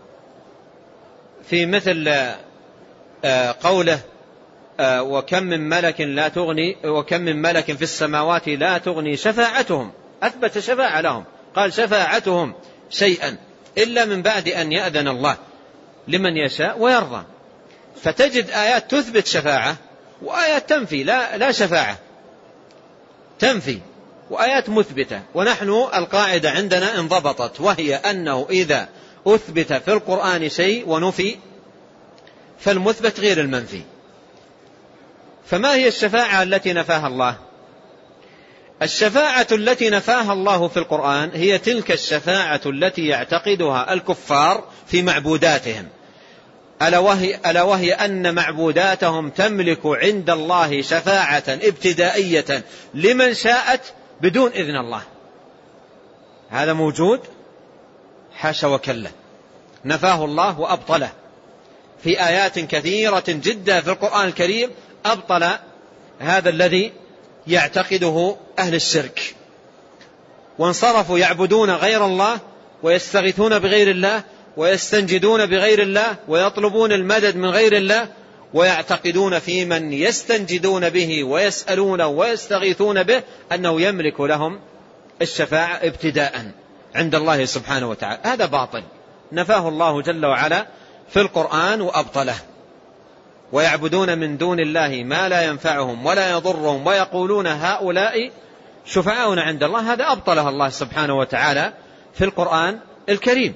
في مثل قوله وكم من ملك لا تغني، وكم من ملك في السماوات لا تغني شفاعتهم، أثبت شفاعة لهم، قال شفاعتهم شيئا إلا من بعد أن يأذن الله لمن يشاء ويرضى. فتجد آيات تثبت شفاعة وآيات تنفي لا شفاعة، تنفي، وآيات مثبتة. ونحن القاعدة عندنا انضبطت، وهي أنه إذا أثبت في القرآن شيء ونفي فالمثبت غير المنفي. فما هي الشفاعة التي نفاها الله؟ الشفاعة التي نفاها الله في القرآن هي تلك الشفاعة التي يعتقدها الكفار في معبوداتهم، ألا وهي أن معبوداتهم تملك عند الله شفاعة ابتدائية لمن شاءت بدون إذن الله. هذا موجود؟ حاشا وكلا، نفاه الله وأبطله في آيات كثيرة جدا في القرآن الكريم. أبطل هذا الذي يعتقده أهل الشرك، وانصرفوا يعبدون غير الله ويستغيثون بغير الله ويستنجدون بغير الله ويطلبون المدد من غير الله، ويعتقدون في من يستنجدون به ويسألون ويستغيثون به أنه يملك لهم الشفاعة ابتداء عند الله سبحانه وتعالى. هذا باطل، نفاه الله جل وعلا في القرآن وأبطله. ويعبدون من دون الله ما لا ينفعهم ولا يضرهم ويقولون هؤلاء شفعاؤنا عند الله، هذا أبطله الله سبحانه وتعالى في القرآن الكريم.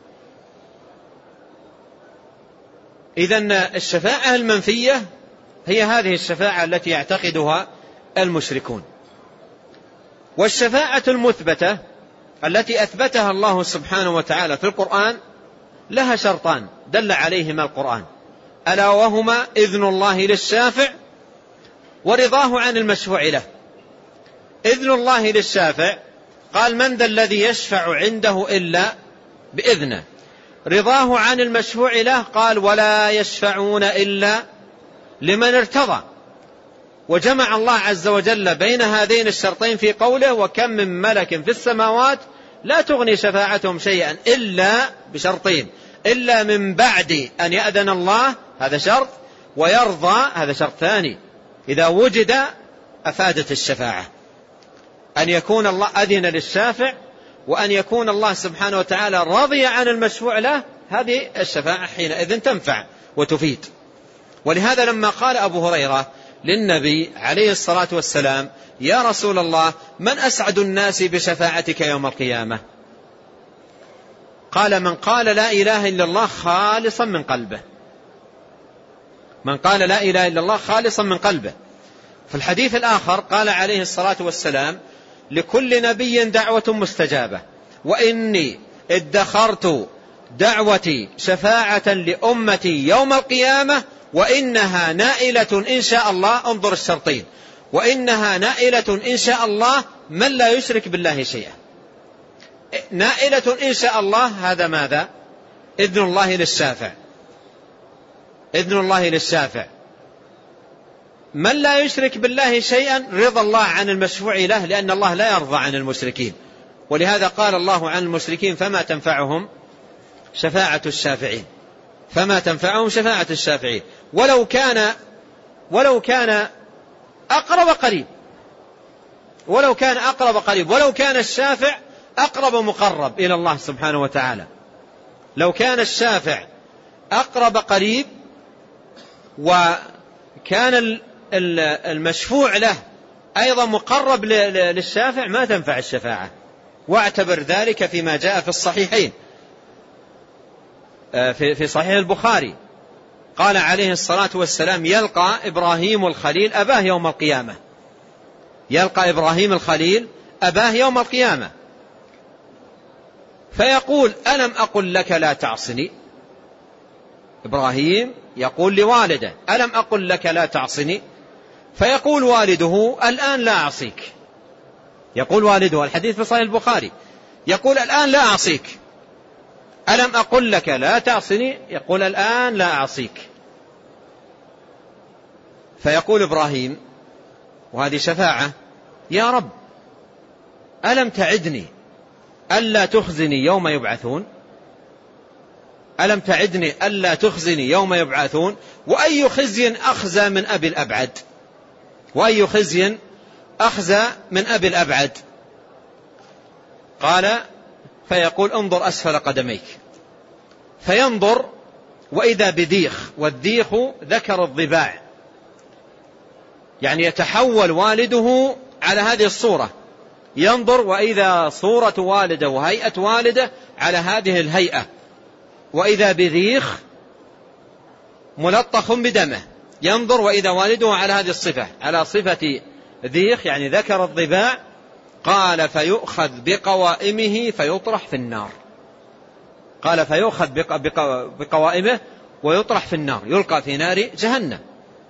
إذن الشفاعة المنفية هي هذه الشفاعة التي يعتقدها المشركون. والشفاعة المثبتة التي أثبتها الله سبحانه وتعالى في القرآن لها شرطان دل عليهما القرآن، ألا وهما إذن الله للشافع ورضاه عن المشفوع له. إذن الله للشافع قال من ذا الذي يشفع عنده إلا بإذنه. رضاه عن المشفوع له قال ولا يشفعون إلا لمن ارتضى. وجمع الله عز وجل بين هذين الشرطين في قوله وكم من ملك في السماوات لا تغني شفاعتهم شيئا إلا بشرطين، إلا من بعد أن يأذن الله، هذا شرط، ويرضى، هذا شرط ثاني. إذا وجد أفادت الشفاعة أن يكون الله أذن للشافع، وأن يكون الله سبحانه وتعالى رضي عن المشفوع له، هذه الشفاعة حينئذ تنفع وتفيد. ولهذا لما قال أبو هريرة للنبي عليه الصلاة والسلام يا رسول الله من أسعد الناس بشفاعتك يوم القيامة؟ قال من قال لا إله إلا الله خالصا من قلبه. من قال لا إله إلا الله خالصا من قلبه. في الحديث الآخر قال عليه الصلاة والسلام لكل نبي دعوة مستجابة، وإني ادخرت دعوتي شفاعة لأمتي يوم القيامة وإنها نائلة إن شاء الله. انظر الشرطين، وإنها نائلة إن شاء الله من لا يشرك بالله شيئا. نائلة إن شاء الله، هذا ماذا؟ إذن الله للشافع. إذن الله للشافع. من لا يشرك بالله شيئا رضى الله عن المشفوع له، لأن الله لا يرضى عن المشركين. ولهذا قال الله عن المشركين فما تنفعهم شفاعة الشافعين، فما تنفعهم شفاعة الشافعين ولو كان أقرب قريب. ولو كان أقرب قريب، ولو كان الشافع أقرب مقرب إلى الله سبحانه وتعالى، لو كان الشافع أقرب قريب وكان المشفوع له أيضا مقرب للشافع ما تنفع الشفاعة. واعتبر ذلك فيما جاء في الصحيحين، في صحيح البخاري قال عليه الصلاة والسلام: يلقى إبراهيم الخليل أباه يوم القيامة، يلقى إبراهيم الخليل أباه يوم القيامة فيقول: ألم أقل لك لا تعصني؟ إبراهيم يقول لوالده: ألم أقل لك لا تعصني؟ فيقول والده: الآن لا أعصيك. يقول والده، الحديث في صحيح البخاري، يقول: الآن لا أعصيك. ألم أقل لك لا تعصني؟ يقول: الآن لا أعصيك. فيقول إبراهيم، وهذه شفاعة: يا رب ألم تعدني ألا تخزني يوم يبعثون؟ ألم تعدني ألا تخزني يوم يبعثون؟ وأي خزي أخزى من أبي الأبعد، وأي خزي أخزى من أبي الأبعد؟ قال: فيقول: انظر أسفل قدميك. فينظر وإذا بديخ، والديخ ذكر الضباع، يعني يتحول والده على هذه الصورة، ينظر وإذا صورة والده وهيئة والده على هذه الهيئة، وإذا بذيخ ملطخ بدمه، ينظر وإذا والده على هذه الصفة، على صفة ذيخ يعني ذكر الضباع. قال: فيؤخذ بقوائمه فيطرح في النار. قال: فيؤخذ بقوائمه ويطرح في النار، يلقى في نار جهنم.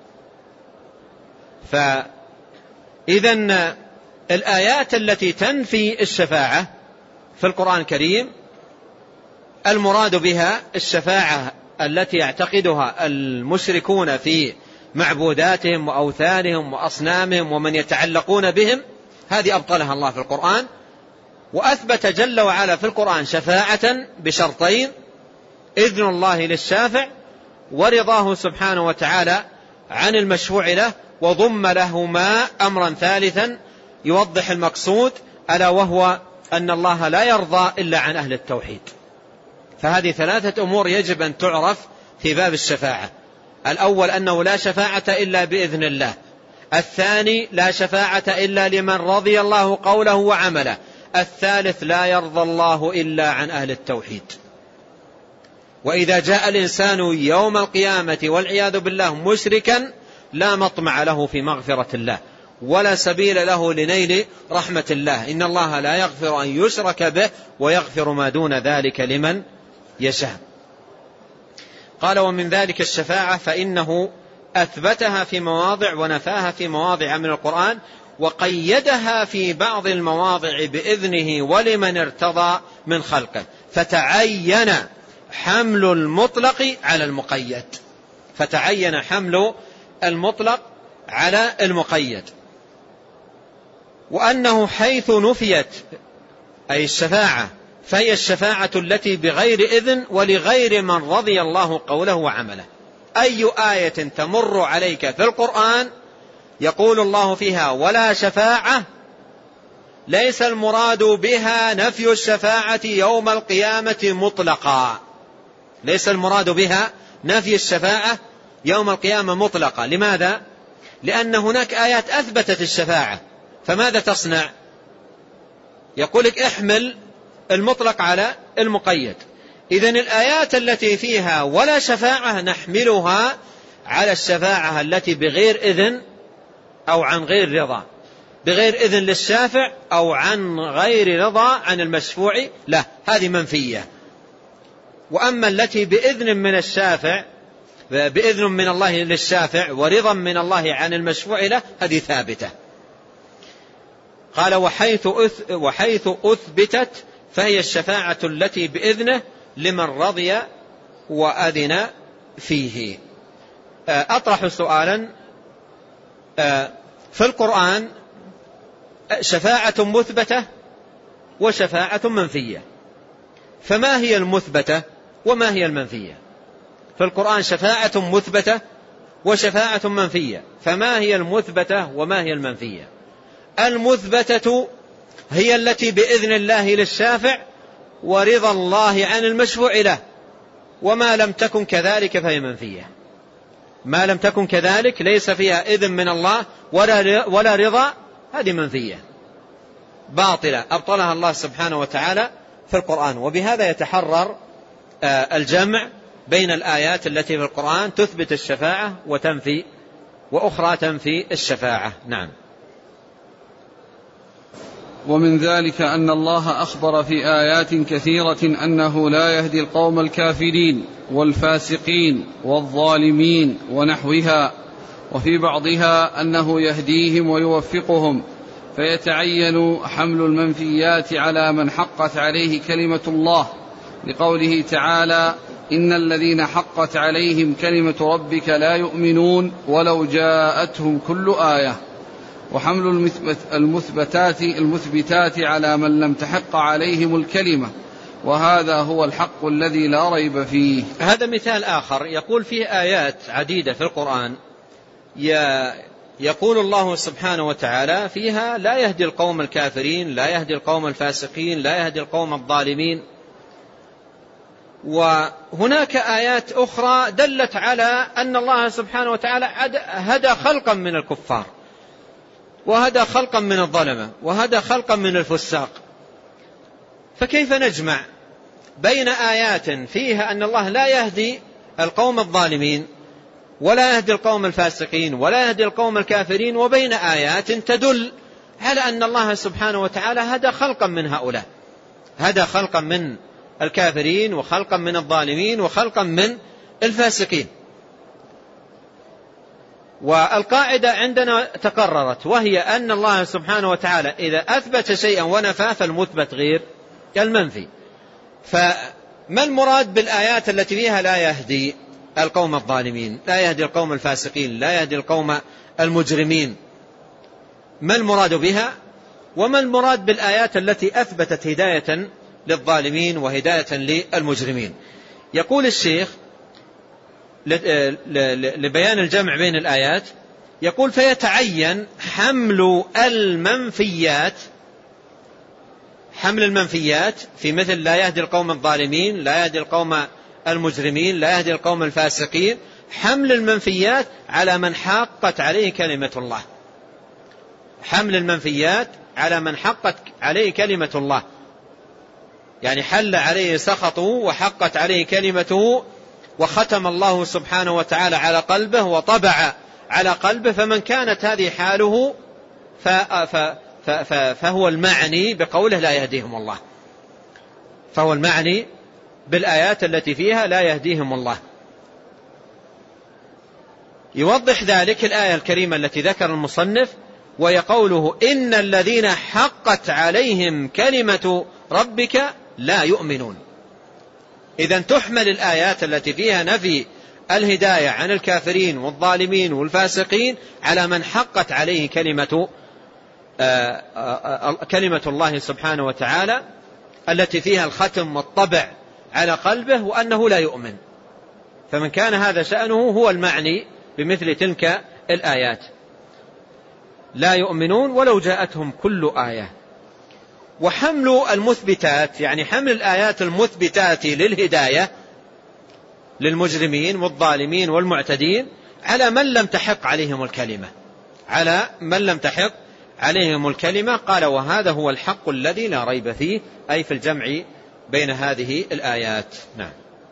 فإذن الآيات التي تنفي الشفاعة في القرآن الكريم المراد بها الشفاعة التي يعتقدها المشركون في معبوداتهم وأوثانهم وأصنامهم ومن يتعلقون بهم، هذه أبطلها الله في القرآن. وأثبت جل وعلا في القرآن شفاعة بشرطين: إذن الله للشافع، ورضاه سبحانه وتعالى عن المشفوع له، وضم لهما أمرا ثالثا يوضح المقصود، ألا وهو أن الله لا يرضى إلا عن أهل التوحيد. فهذه ثلاثة أمور يجب أن تعرف في باب الشفاعة: الأول أنه لا شفاعة إلا بإذن الله، الثاني لا شفاعة إلا لمن رضي الله قوله وعمله، الثالث لا يرضى الله إلا عن أهل التوحيد. وإذا جاء الإنسان يوم القيامة والعياذ بالله مشركا لا مطمع له في مغفرة الله ولا سبيل له لنيل رحمة الله. إن الله لا يغفر أن يشرك به ويغفر ما دون ذلك لمن يشاء. قال: ومن ذلك الشفاعة، فإنه أثبتها في مواضع ونفاها في مواضع من القرآن، وقيدها في بعض المواضع بإذنه ولمن ارتضى من خلقه، فتعين حمل المطلق على المقيد، فتعين حمل المطلق على المقيد. وأنه حيث نفيت أي الشفاعة فهي الشفاعة التي بغير إذن ولغير من رضي الله قوله وعمله. أي آية تمر عليك في القرآن يقول الله فيها ولا شفاعة، ليس المراد بها نفي الشفاعة يوم القيامة مطلقا، ليس المراد بها نفي الشفاعة يوم القيامة مطلقا. لماذا؟ لأن هناك آيات أثبتت الشفاعة، فماذا تصنع؟ يقول لك احمل المطلق على المقيد. إذن الآيات التي فيها ولا شفاعة نحملها على الشفاعة التي بغير إذن أو عن غير رضا، بغير إذن للشافع أو عن غير رضا عن المشفوع له، هذه منفية. وأما التي بإذن من الشافع، بإذن من الله للشافع ورضا من الله عن المشفوع له، هذه ثابتة. قال: وحيث أثبتت فهي الشفاعة التي بإذنه لمن رضي وأذن فيه. أطرح سؤالا: في القرآن شفاعة مثبتة وشفاعة منفية، فما هي المثبتة وما هي المنفية؟ في القرآن شفاعة مثبتة وشفاعة منفية، فما هي المثبتة وما هي المنفية؟ المثبتة هي التي بإذن الله للشافع ورضا الله عن المشفوع له، وما لم تكن كذلك فهي منفية. ما لم تكن كذلك ليس فيها إذن من الله ولا رضا، هذه منفية باطلة أبطلها الله سبحانه وتعالى في القرآن. وبهذا يتحرر الجمع بين الآيات التي في القرآن تثبت الشفاعة وتنفي، وأخرى تنفي الشفاعة. نعم. ومن ذلك أن الله أخبر في آيات كثيرة أنه لا يهدي القوم الكافرين والفاسقين والظالمين ونحوها، وفي بعضها أنه يهديهم ويوفقهم، فيتعين حمل المنفيات على من حقت عليه كلمة الله، لقوله تعالى: إن الذين حقت عليهم كلمة ربك لا يؤمنون ولو جاءتهم كل آية. وحمل المثبتات على من لم تحق عليهم الكلمة، وهذا هو الحق الذي لا ريب فيه. هذا مثال آخر يقول فيه آيات عديدة في القرآن يقول الله سبحانه وتعالى فيها: لا يهدي القوم الكافرين، لا يهدي القوم الفاسقين، لا يهدي القوم الظالمين. وهناك آيات أخرى دلت على أن الله سبحانه وتعالى هدى خلقا من الكفار، وهدى خلقا من الظلمة، وهدى خلقا من الفساق. فكيف نجمع بين آيات فيها أن الله لا يهدي القوم الظالمين ولا يهدي القوم الفاسقين ولا يهدي القوم الكافرين، وبين آيات تدل على أن الله سبحانه وتعالى هدى خلقا من هؤلاء، هدى خلقا من الكافرين وخلقا من الظالمين وخلقا من الفاسقين؟ والقاعدة عندنا تقررت، وهي أن الله سبحانه وتعالى إذا أثبت شيئا ونفى فالمثبت غير كالمنفي. فما المراد بالآيات التي فيها لا يهدي القوم الظالمين، لا يهدي القوم الفاسقين، لا يهدي القوم المجرمين؟ ما المراد بها؟ وما المراد بالآيات التي أثبتت هداية للظالمين وهداية للمجرمين؟ يقول الشيخ لبيان الجمع بين الآيات، يقول: فيتعين حمل المنفيات، حمل المنفيات في مثل لا يهدي القوم الظالمين، لا يهدي القوم المجرمين، لا يهدي القوم الفاسقين، حمل المنفيات على من حقت عليه كلمة الله، حمل المنفيات على من حقت عليه كلمة الله، يعني حل عليه سخطه وحقت عليه كلمته، وختم الله سبحانه وتعالى على قلبه وطبع على قلبه، فمن كانت هذه حاله فهو المعني بقوله لا يهديهم الله، فهو المعني بالآيات التي فيها لا يهديهم الله. يوضح ذلك الآية الكريمة التي ذكر المصنف، وهي قوله: إن الذين حقت عليهم كلمة ربك لا يؤمنون. إذن تحمل الآيات التي فيها نفي الهداية عن الكافرين والظالمين والفاسقين على من حقت عليه كلمة الله سبحانه وتعالى التي فيها الختم والطبع على قلبه وأنه لا يؤمن، فمن كان هذا شأنه هو المعني بمثل تلك الآيات: لا يؤمنون ولو جاءتهم كل آية. وحمل المثبتات، يعني حمل الآيات المثبتات للهداية للمجرمين والظالمين والمعتدين على من لم تحق عليهم الكلمة، على من لم تحق عليهم الكلمة. قال: وهذا هو الحق الذي لا ريب فيه، أي في الجمع بين هذه الآيات. نعم.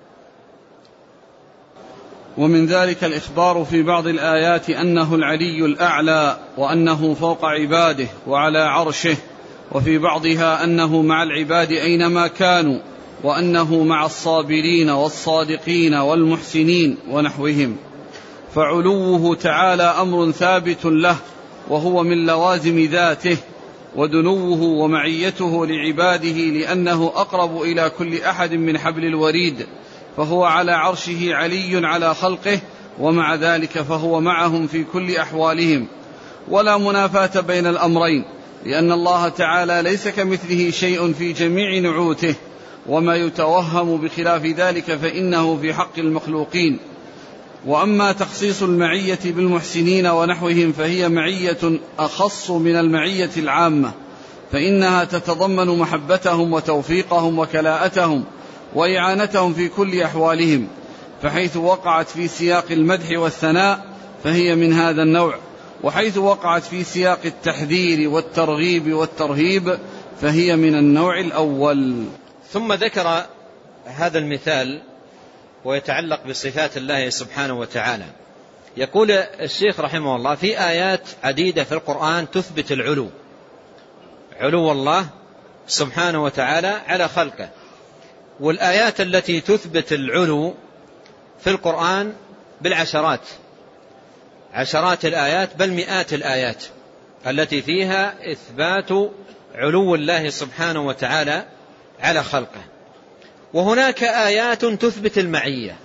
ومن ذلك الإخبار في بعض الآيات أنه العلي الأعلى وأنه فوق عباده وعلى عرشه، وفي بعضها أنه مع العباد أينما كانوا، وأنه مع الصابرين والصادقين والمحسنين ونحوهم. فعلوه تعالى أمر ثابت له، وهو من لوازم ذاته، ودنوه ومعيته لعباده لأنه أقرب إلى كل أحد من حبل الوريد، فهو على عرشه علي على خلقه، ومع ذلك فهو معهم في كل أحوالهم. ولا منافاة بين الأمرين، لأن الله تعالى ليس كمثله شيء في جميع نعوته، وما يتوهم بخلاف ذلك فإنه في حق المخلوقين. وأما تخصيص المعية بالمحسنين ونحوهم فهي معية أخص من المعية العامة، فإنها تتضمن محبتهم وتوفيقهم وكلاءتهم وإعانتهم في كل أحوالهم، فحيث وقعت في سياق المدح والثناء فهي من هذا النوع، وحيث وقعت في سياق التحذير والترغيب والترهيب فهي من النوع الأول. ثم ذكر هذا المثال ويتعلق بصفات الله سبحانه وتعالى. يقول الشيخ رحمه الله: في آيات عديدة في القرآن تثبت العلو، علو الله سبحانه وتعالى على خلقه. والآيات التي تثبت العلو في القرآن بالعشرات، عشرات الآيات بل مئات الآيات التي فيها إثبات علو الله سبحانه وتعالى على خلقه. وهناك آيات تثبت المعية،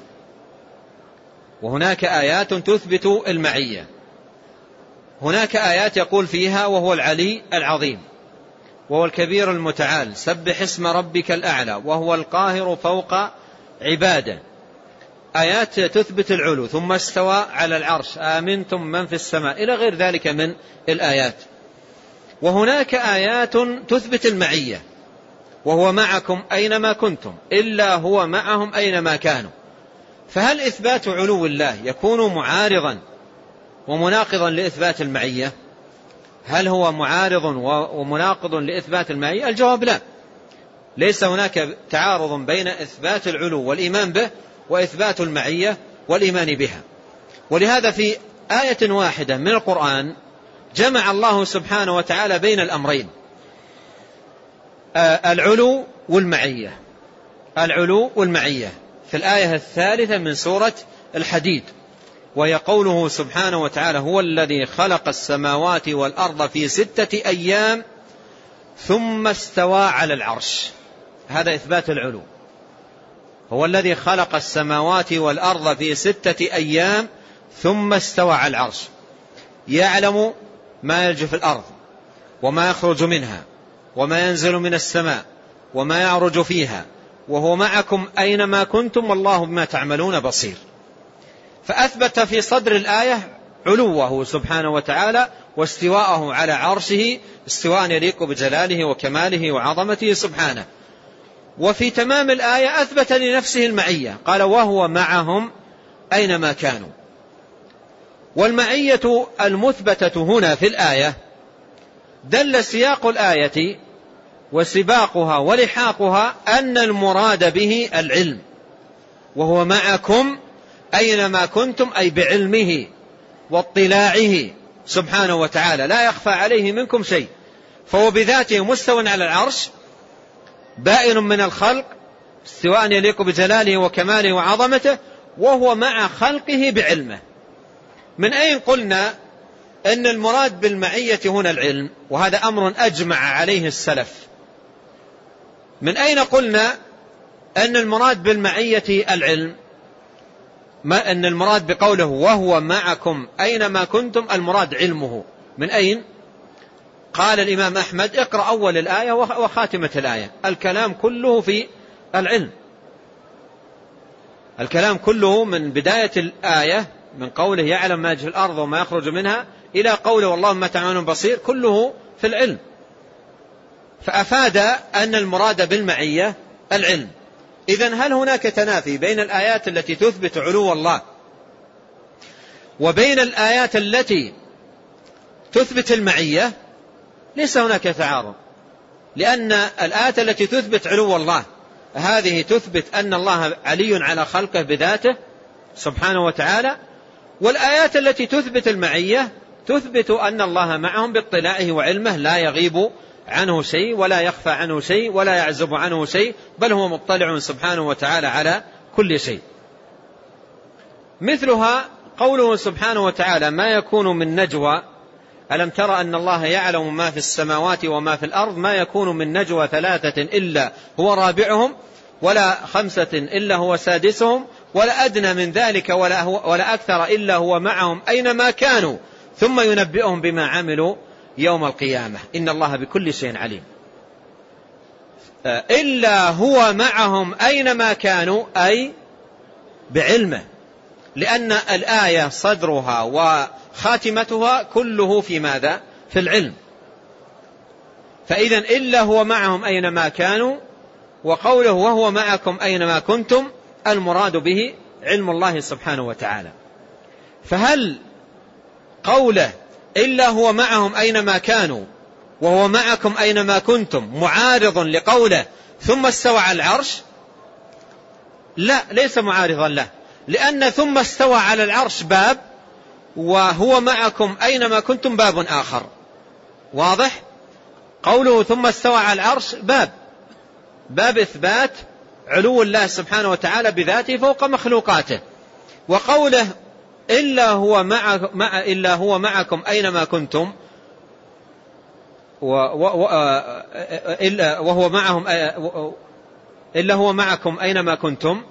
وهناك آيات تثبت المعية. هناك آيات يقول فيها: وهو العلي العظيم، وهو الكبير المتعال، سبح اسم ربك الأعلى، وهو القاهر فوق عباده. آيات تثبت العلو. ثم استوى على العرش، آمنتم من في السماء، إلى غير ذلك من الآيات. وهناك آيات تثبت المعية: وهو معكم أينما كنتم إلا هو معهم أينما كانوا. فهل إثبات علو الله يكون معارضا ومناقضا لإثبات المعية؟ هل هو معارض ومناقض لإثبات المعية؟ الجواب لا، ليس هناك تعارض بين إثبات العلو والإيمان به وإثبات المعية والإيمان بها. ولهذا في آية واحدة من القرآن جمع الله سبحانه وتعالى بين الأمرين: العلو والمعية، العلو والمعية، في الآية الثالثة من سورة الحديد، وهي قوله سبحانه وتعالى: هو الذي خلق السماوات والأرض في 6 أيام ثم استوى على العرش. هذا إثبات العلو. هو الذي خلق السماوات والأرض في 6 أيام ثم استوى على العرش، يعلم ما يلج في الأرض وما يخرج منها وما ينزل من السماء وما يعرج فيها، وهو معكم أينما كنتم والله بما تعملون بصير. فأثبت في صدر الآية علوه سبحانه وتعالى واستواءه على عرشه استواء يليق بجلاله وكماله وعظمته سبحانه. وفي تمام الآية أثبت لنفسه المعية، قال: وهو معهم أينما كانوا. والمعية المثبتة هنا في الآية دل سياق الآية وسباقها ولحاقها أن المراد به العلم، وهو معكم أينما كنتم، أي بعلمه واطلاعه سبحانه وتعالى، لا يخفى عليه منكم شيء. فهو بذاته مستوى على العرش، بائن من الخلق استواء يليق بجلاله وكماله وعظمته، وهو مع خلقه بعلمه. من أين قلنا أن المراد بالمعية هنا العلم؟ وهذا أمر أجمع عليه السلف. من أين قلنا أن المراد بالمعية العلم؟ ما أن المراد بقوله وهو معكم أينما كنتم المراد علمه. من أين؟ قال الإمام أحمد: اقرأ أول الآية وخاتمة الآية، الكلام كله في العلم. الكلام كله من بداية الآية، من قوله يعلم ما يجري في الأرض وما يخرج منها إلى قوله والله ما تعملون بصير، كله في العلم. فأفاد أن المراد بالمعية العلم. إذن هل هناك تنافي بين الآيات التي تثبت علو الله وبين الآيات التي تثبت المعية؟ ليس هناك تعارض، لأن الآيات التي تثبت علو الله هذه تثبت أن الله علي على خلقه بذاته سبحانه وتعالى، والآيات التي تثبت المعية تثبت أن الله معهم باطلاعه وعلمه، لا يغيب عنه شيء ولا يخفى عنه شيء ولا يعزب عنه شيء، بل هو مطلع سبحانه وتعالى على كل شيء. مثلها قوله سبحانه وتعالى: ما يكون من نجوى، ألم ترى أن الله يعلم ما في السماوات وما في الأرض، ما يكون من نجوى 3 إلا هو رابعهم ولا 5 إلا هو سادسهم ولا أدنى من ذلك ولا أكثر إلا هو معهم أينما كانوا ثم ينبئهم بما عملوا يوم القيامة إن الله بكل شيء عليم. إلا هو معهم أينما كانوا، أي بعلمه لأن الآية صدرها وخاتمتها كله في ماذا؟ في العلم. فإذا إلا هو معهم أينما كانوا، وقوله وهو معكم أينما كنتم المراد به علم الله سبحانه وتعالى. فهل قوله إلا هو معهم أينما كانوا وهو معكم أينما كنتم معارض لقوله ثم استوى على العرش؟ لا، ليس معارضا له، لأن ثم استوى على العرش باب، وهو معكم أينما كنتم باب آخر. واضح؟ قوله ثم استوى على العرش باب إثبات علو الله سبحانه وتعالى بذاته فوق مخلوقاته، وقوله إلا هو معكم أينما كنتم إلا هو معكم أينما كنتم،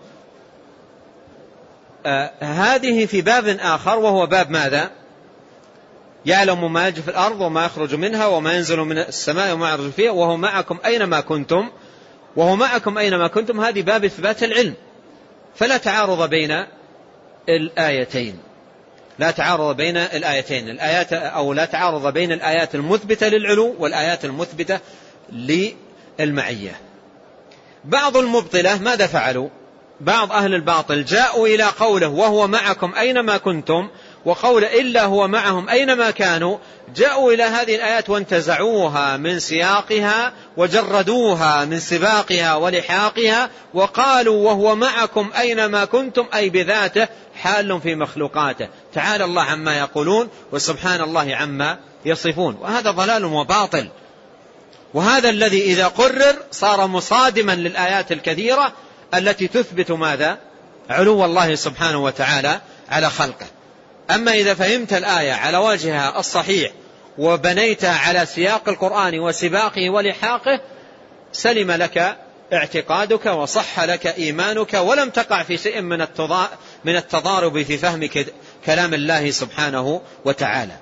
هذه في باب آخر، وهو باب ماذا؟ يعلم ما يجري في الأرض وما يخرج منها وما ينزل من السماء وما يعرج فيها وهو معكم أينما كنتم، وهو معكم أينما كنتم، هذه باب إثبات العلم. فلا تعارض بين الآيتين، لا تعارض بين الآيتين، الآيات أو لا تعارض بين الآيات المثبتة للعلو والآيات المثبتة للمعية. بعض المبطلة ماذا فعلوا؟ بعض أهل الباطل جاءوا إلى قوله وهو معكم أينما كنتم وقول إلا هو معهم أينما كانوا، جاءوا إلى هذه الآيات وانتزعوها من سياقها وجردوها من سباقها ولحاقها وقالوا وهو معكم أينما كنتم أي بذاته حال في مخلوقاته، تعالى الله عما يقولون وسبحان الله عما يصفون. وهذا ضلال وباطل، وهذا الذي إذا قرر صار مصادما للآيات الكثيرة التي تثبت ماذا؟ علو الله سبحانه وتعالى على خلقه. أما إذا فهمت الآية على وجهها الصحيح وبنيتها على سياق القرآن وسباقه ولحاقه سلم لك اعتقادك وصح لك إيمانك، ولم تقع في شيء من التضارب في فهم كلام الله سبحانه وتعالى.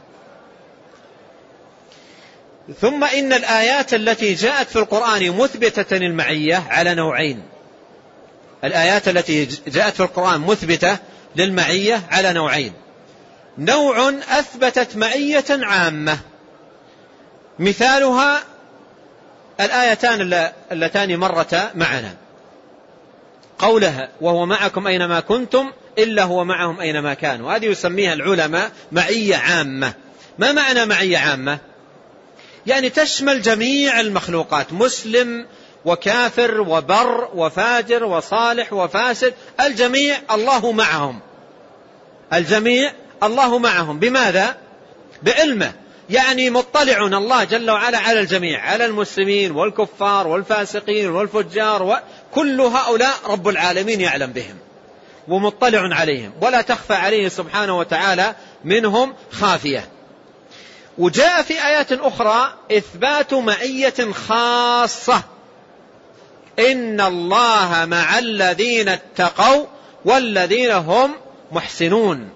ثم إن الآيات التي جاءت في القرآن مثبتة المعية على نوعين. الآيات التي جاءت في القرآن مثبتة للمعية على نوعين. نوع أثبتت معية عامة، مثالها الآيتان اللتان مرتا معنا، قولها وهو معكم أينما كنتم إلا هو معهم أينما كانوا، هذه يسميها العلماء معية عامة. ما معنى معية عامة؟ يعني تشمل جميع المخلوقات، مسلم وكافر وبر وفاجر وصالح وفاسد، الجميع الله معهم، الجميع الله معهم. بماذا؟ بعلمه، يعني مطلع الله جل وعلا على الجميع، على المسلمين والكفار والفاسقين والفجار، وكل هؤلاء رب العالمين يعلم بهم ومطلع عليهم، ولا تخفى عليه سبحانه وتعالى منهم خافية. وجاء في آيات أخرى إثبات معية خاصة، إن الله مع الذين اتقوا والذين هم محسنون،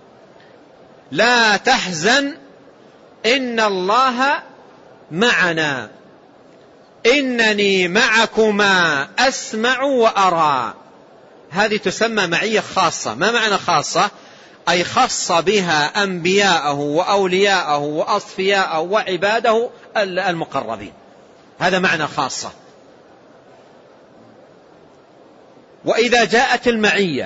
لا تحزن إن الله معنا إنني معكما أسمع وأرى. هذه تسمى معية خاصة. ما معنى خاصة؟ أي خص بها أنبياءه وأولياءه وأصفياءه وعباده المقربين، هذا معنى خاصة. وإذا جاءت المعية،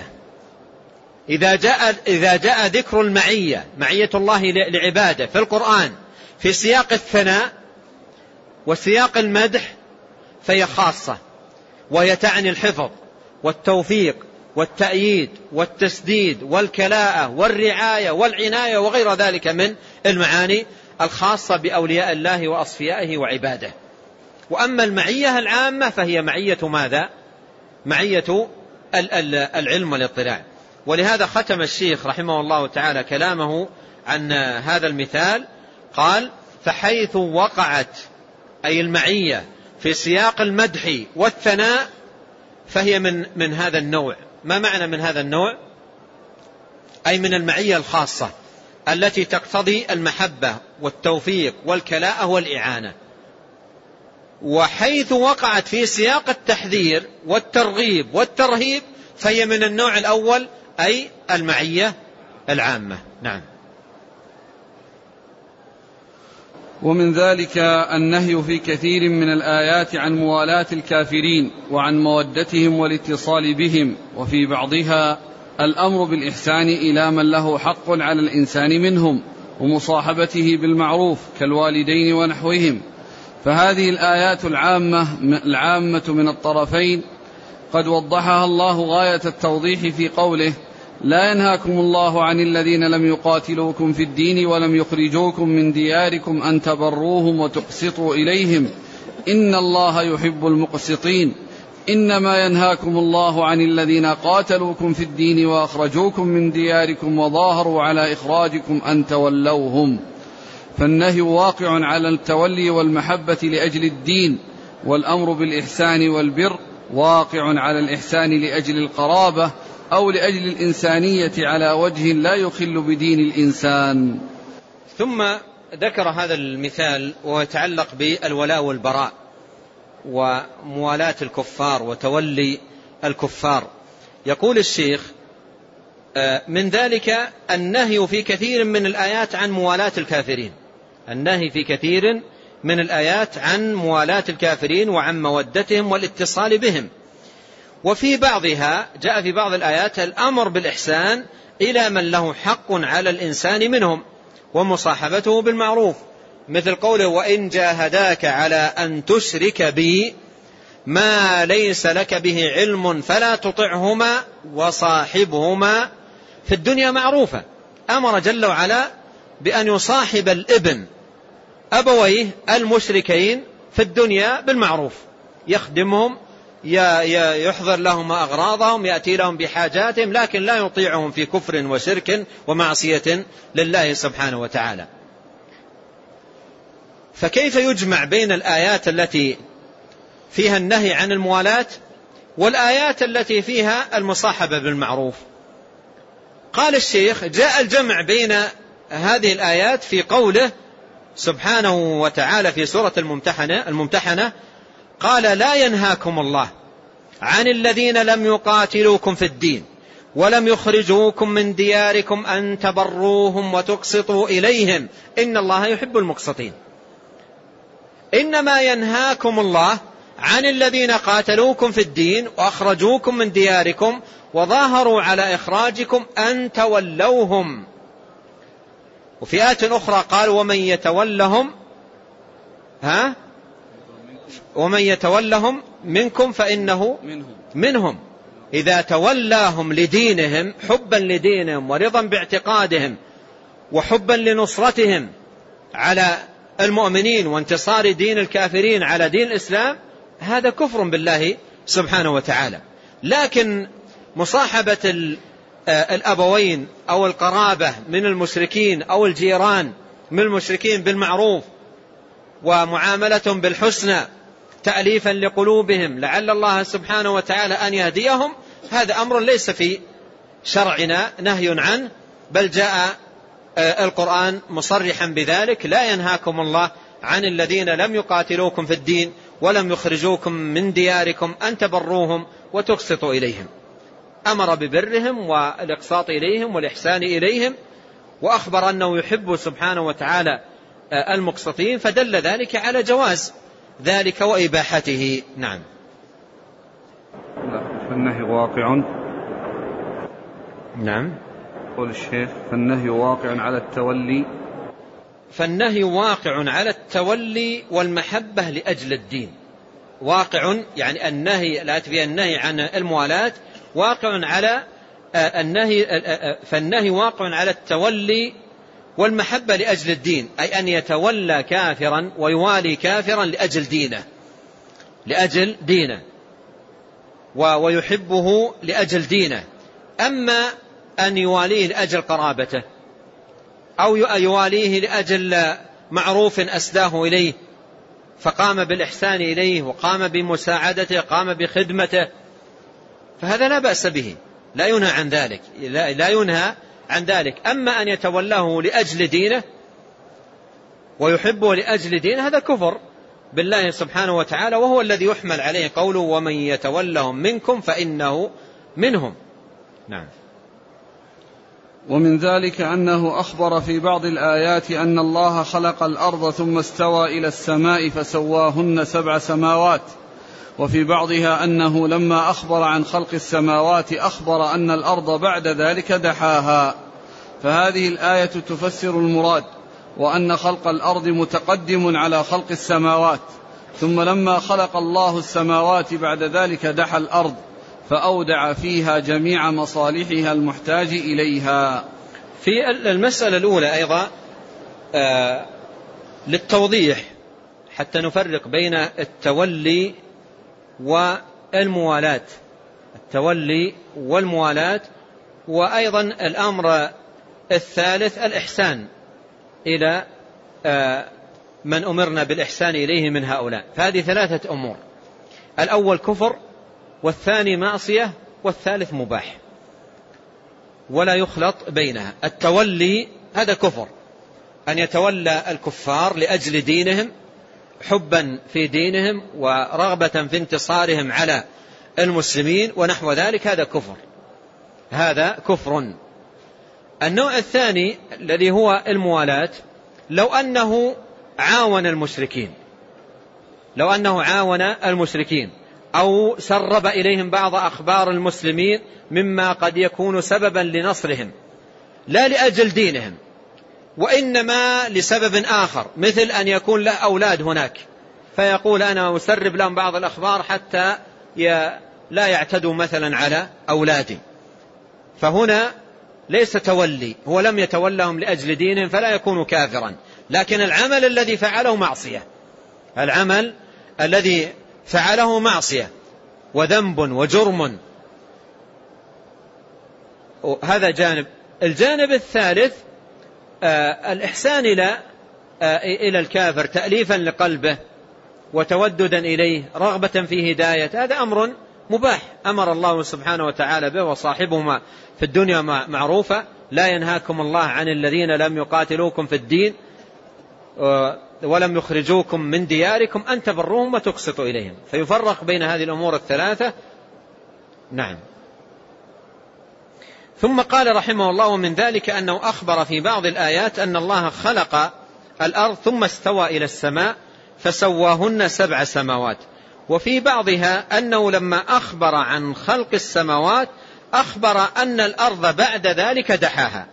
إذا جاء ذكر المعية، معية الله لعباده في القرآن في سياق الثناء وسياق المدح فهي خاصة، وهي تعني الحفظ والتوفيق والتأييد والتسديد والكلاءة والرعاية والعناية وغير ذلك من المعاني الخاصة بأولياء الله وأصفيائه وعباده. وأما المعية العامة فهي معية ماذا؟ معية العلم والاطلاع. ولهذا ختم الشيخ رحمه الله تعالى كلامه عن هذا المثال، قال فحيث وقعت أي المعية في سياق المدح والثناء فهي من هذا النوع. ما معنى من هذا النوع؟ أي من المعية الخاصة التي تقتضي المحبة والتوفيق والكلاءة والإعانة. وحيث وقعت في سياق التحذير والترغيب والترهيب فهي من النوع الأول، أي المعية العامة. نعم. ومن ذلك النهي في كثير من الآيات عن موالاة الكافرين وعن مودتهم والاتصال بهم، وفي بعضها الأمر بالإحسان إلى من له حق على الإنسان منهم ومصاحبته بالمعروف كالوالدين ونحوهم. فهذه الآيات العامة من الطرفين قد وضحها الله غاية التوضيح في قوله: لا ينهاكم الله عن الذين لم يقاتلوكم في الدين ولم يخرجوكم من دياركم أن تبروهم وتقسطوا إليهم إن الله يحب المقسطين. إنما ينهاكم الله عن الذين قاتلوكم في الدين وأخرجوكم من دياركم وظاهروا على إخراجكم أن تولوهم. فالنهي واقع على التولي والمحبة لأجل الدين، والأمر بالإحسان والبر واقع على الإحسان لأجل القرابة أو لأجل الإنسانية على وجه لا يخل بدين الإنسان. ثم ذكر هذا المثال وهو يتعلق بالولاء والبراء وموالاة الكفار وتولي الكفار. يقول الشيخ: من ذلك النهي في كثير من الآيات عن موالاة الكافرين. النهي في كثير من الآيات عن موالاة الكافرين وعن مودتهم والاتصال بهم. وفي بعضها جاء في بعض الآيات الأمر بالإحسان إلى من له حق على الإنسان منهم ومصاحبته بالمعروف، مثل قوله: وإن جاهداك على أن تشرك بي ما ليس لك به علم فلا تطعهما وصاحبهما في الدنيا معروفا. أمر جل وعلا بأن يصاحب الابن أبويه المشركين في الدنيا بالمعروف، يخدمهم، يحضر لهم أغراضهم، يأتي لهم بحاجاتهم، لكن لا يطيعهم في كفر وشرك ومعصية لله سبحانه وتعالى. فكيف يجمع بين الآيات التي فيها النهي عن الموالاة والآيات التي فيها المصاحبة بالمعروف؟ قال الشيخ: جاء الجمع بين هذه الآيات في قوله سبحانه وتعالى في سورة الممتحنة قال: لا ينهاكم الله عن الذين لم يقاتلوكم في الدين ولم يخرجوكم من دياركم أن تبروهم وتقسطوا إليهم إن الله يحب المقسطين. إنما ينهاكم الله عن الذين قاتلوكم في الدين وأخرجوكم من دياركم وظاهروا على إخراجكم أن تولوهم. وفي آيات أخرى قال: ومن يتولهم منكم فإنه منهم. إذا تولاهم لدينهم، حبا لدينهم ورضا باعتقادهم وحبا لنصرتهم على المؤمنين وانتصار دين الكافرين على دين الإسلام، هذا كفر بالله سبحانه وتعالى. لكن مصاحبة الأبوين أو القرابة من المشركين أو الجيران من المشركين بالمعروف ومعاملتهم بالحسنى تأليفا لقلوبهم لعل الله سبحانه وتعالى أن يهديهم، هذا أمر ليس في شرعنا نهي عنه، بل جاء القرآن مصرحا بذلك: لا ينهاكم الله عن الذين لم يقاتلوكم في الدين ولم يخرجوكم من دياركم أن تبروهم وتقسطوا إليهم. أمر ببرهم والإقساط إليهم والإحسان إليهم، وأخبر أنه يحب سبحانه وتعالى المقسطين، فدل ذلك على جواز ذلك وإباحته. نعم. فالنهي واقع. نعم. قول الشيخ: فالنهي واقع على التولي. فالنهي واقع على التولي والمحبة لأجل الدين. واقع يعني النهي، لا فيه النهي عن الموالاة، واقع على النهي. فالنهي واقع على التولي والمحبة لأجل الدين، أي أن يتولى كافرا ويوالي كافرا لأجل دينه ويحبه لأجل دينه. أما أن يواليه لأجل قرابته أو يواليه لأجل معروف أسداه إليه فقام بالإحسان إليه وقام بمساعدته قام بخدمته، فهذا لا بأس به، لا ينهى عن ذلك، لا ينهى عن ذلك. أما أن يتولاه لأجل دينه ويحبه لأجل دينه، هذا كفر بالله سبحانه وتعالى، وهو الذي يحمل عليه قوله: ومن يتولهم منكم فإنه منهم. نعم. ومن ذلك أنه أخبر في بعض الآيات أن الله خلق الأرض ثم استوى إلى السماء فسواهن 7 سماوات، وفي بعضها أنه لما أخبر عن خلق السماوات أخبر أن الأرض بعد ذلك دحاها. فهذه الآية تفسر المراد، وأن خلق الأرض متقدم على خلق السماوات، ثم لما خلق الله السماوات بعد ذلك دحى الأرض فأودع فيها جميع مصالحها المحتاج إليها. في المسألة الأولى أيضا للتوضيح حتى نفرق بين التولي والموالاة، التولي والموالاة، وأيضا الأمر الثالث الإحسان إلى من أمرنا بالإحسان إليه من هؤلاء. فهذه 3 أمور: الأول كفر، والثاني معصية، والثالث مباح، ولا يخلط بينها. التولي هذا كفر، أن يتولى الكفار لأجل دينهم، حبا في دينهم ورغبة في انتصارهم على المسلمين ونحو ذلك، هذا كفر، هذا كفر. النوع الثاني الذي هو الموالاة، لو أنه عاون المشركين، لو أنه عاون المشركين أو سرب إليهم بعض أخبار المسلمين مما قد يكون سببا لنصرهم لا لأجل دينهم، وإنما لسبب آخر، مثل أن يكون له أولاد هناك فيقول أنا أسرب لهم بعض الأخبار حتى لا يعتدوا مثلا على أولادي، فهنا ليس تولي، هو لم يتولهم لأجل دينهم فلا يكون كافرا، لكن العمل الذي فعله معصية، العمل الذي فعله معصية وذنب وجرم، هذا جانب. الجانب الثالث الإحسان إلى الكافر تأليفا لقلبه وتوددا إليه، رغبة في هداية، هذا أمر مباح أمر الله سبحانه وتعالى به، وصاحبهما في الدنيا معروفة: لا ينهاكم الله عن الذين لم يقاتلوكم في الدين ولم يخرجوكم من دياركم أن تبروهم وتقسطوا إليهم. فيفرق بين هذه الأمور ال3. نعم. ثم قال رحمه الله: ومن ذلك أنه أخبر في بعض الآيات أن الله خلق الأرض ثم استوى إلى السماء فسواهن 7 سماوات، وفي بعضها أنه لما أخبر عن خلق السماوات أخبر أن الأرض بعد ذلك دحاها.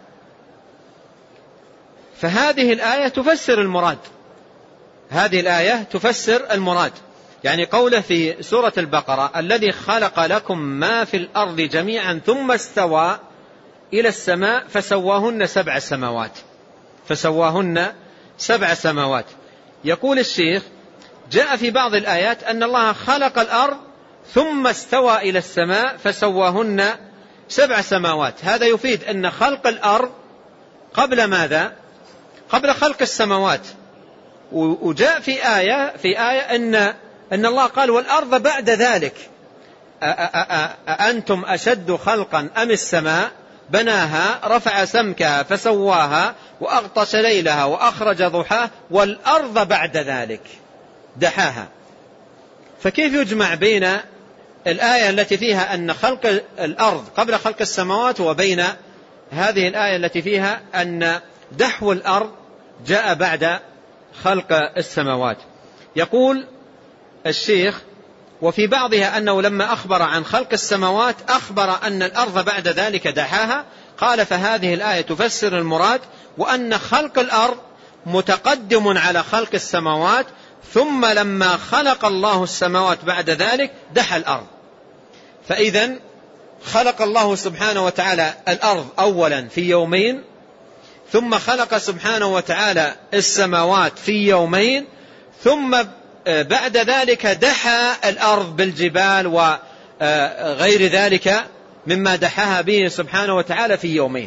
فهذه الآية تفسر المراد، هذه الآية تفسر المراد، يعني قوله في سورة البقرة: الذي خلق لكم ما في الأرض جميعا ثم استوى إلى السماء فسواهن 7 سماوات، فسواهن 7 سماوات. يقول الشيخ: جاء في بعض الآيات أن الله خلق الأرض ثم استوى إلى السماء فسواهن 7 سماوات، هذا يفيد أن خلق الأرض قبل ماذا؟ قبل خلق السماوات. وجاء في آية أن الله قال: والأرض بعد ذلك أأنتم أشد خلقا أم السماء بناها رفع سمكها فسواها وأغطش ليلها وأخرج ضحاها والأرض بعد ذلك دحاها. فكيف يجمع بين الآية التي فيها أن خلق الأرض قبل خلق السماوات وبين هذه الآية التي فيها أن دحو الأرض جاء بعد خلق السماوات؟ يقول الشيخ: وفي بعضها أنه لما أخبر عن خلق السماوات أخبر أن الأرض بعد ذلك دحاها. قال: فهذه الآية تفسر المراد، وأن خلق الأرض متقدم على خلق السماوات، ثم لما خلق الله السماوات بعد ذلك دحى الأرض. فإذن خلق الله سبحانه وتعالى الأرض أولا في يومين، ثم خلق سبحانه وتعالى السماوات في يومين، ثم بعد ذلك دحى الأرض بالجبال وغير ذلك مما دحاها به سبحانه وتعالى في يومين.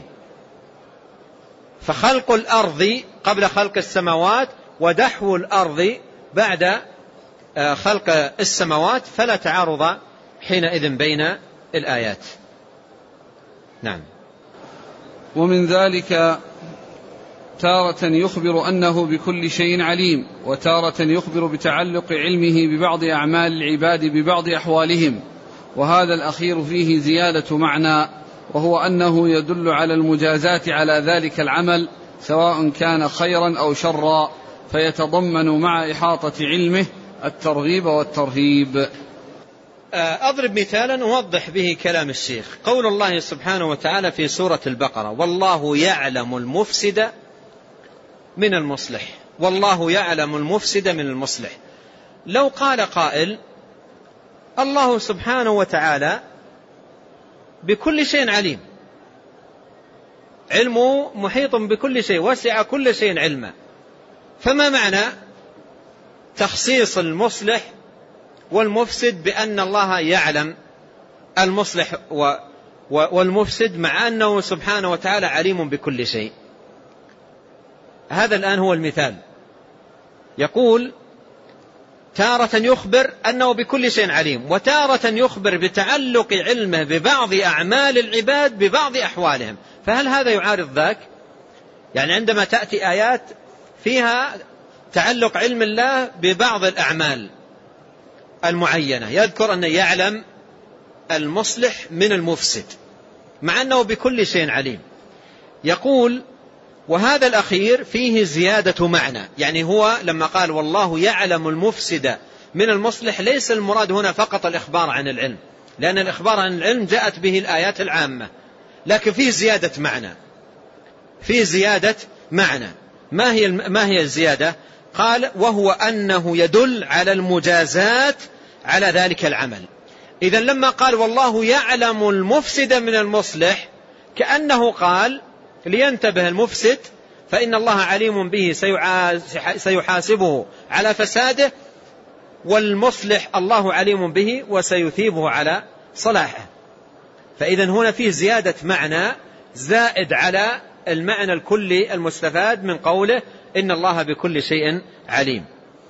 فخلق الأرض قبل خلق السماوات ودحو الأرض بعد خلق السماوات، فلا تعارض حينئذ بين الآيات. نعم. ومن ذلك تارة يخبر أنه بكل شيء عليم، وتارة يخبر بتعلق علمه ببعض أعمال العباد ببعض أحوالهم، وهذا الأخير فيه زيادة معنى، وهو أنه يدل على المجازاة على ذلك العمل سواء كان خيرا أو شرا، فيتضمن مع إحاطة علمه الترغيب والترهيب. أضرب مثالا أوضح به كلام الشيخ. قول الله سبحانه وتعالى في سورة البقرة: والله يعلم المفسد من المصلح، والله يعلم المفسد من المصلح. لو قال قائل: الله سبحانه وتعالى بكل شيء عليم، علمه محيط بكل شيء، وسع كل شيء علما، فما معنى تخصيص المصلح والمفسد بأن الله يعلم المصلح والمفسد مع أنه سبحانه وتعالى عليم بكل شيء؟ هذا الآن هو المثال. يقول: تارة يخبر أنه بكل شيء عليم، وتارة يخبر بتعلق علمه ببعض أعمال العباد ببعض أحوالهم، فهل هذا يعارض ذاك؟ يعني عندما تأتي آيات فيها تعلق علم الله ببعض الأعمال المعينة، يذكر أنه يعلم المصلح من المفسد مع أنه بكل شيء عليم. يقول: وهذا الأخير فيه زيادة معنى. يعني هو لما قال والله يعلم المفسد من المصلح، ليس المراد هنا فقط الإخبار عن العلم، لأن الإخبار عن العلم جاءت به الآيات العامة، لكن فيه زيادة معنى، فيه زيادة معنى. ما هي الزيادة؟ قال: وهو أنه يدل على المجازات على ذلك العمل. إذن لما قال والله يعلم المفسد من المصلح، كأنه قال لينتبه المفسد فإن الله عليم به سيحاسبه على فساده، والمصلح الله عليم به وسيثيبه على صلاحه. فإذن هنا فيه زيادة معنى زائد على المعنى الكلي المستفاد من قوله إن الله بكل شيء عليم.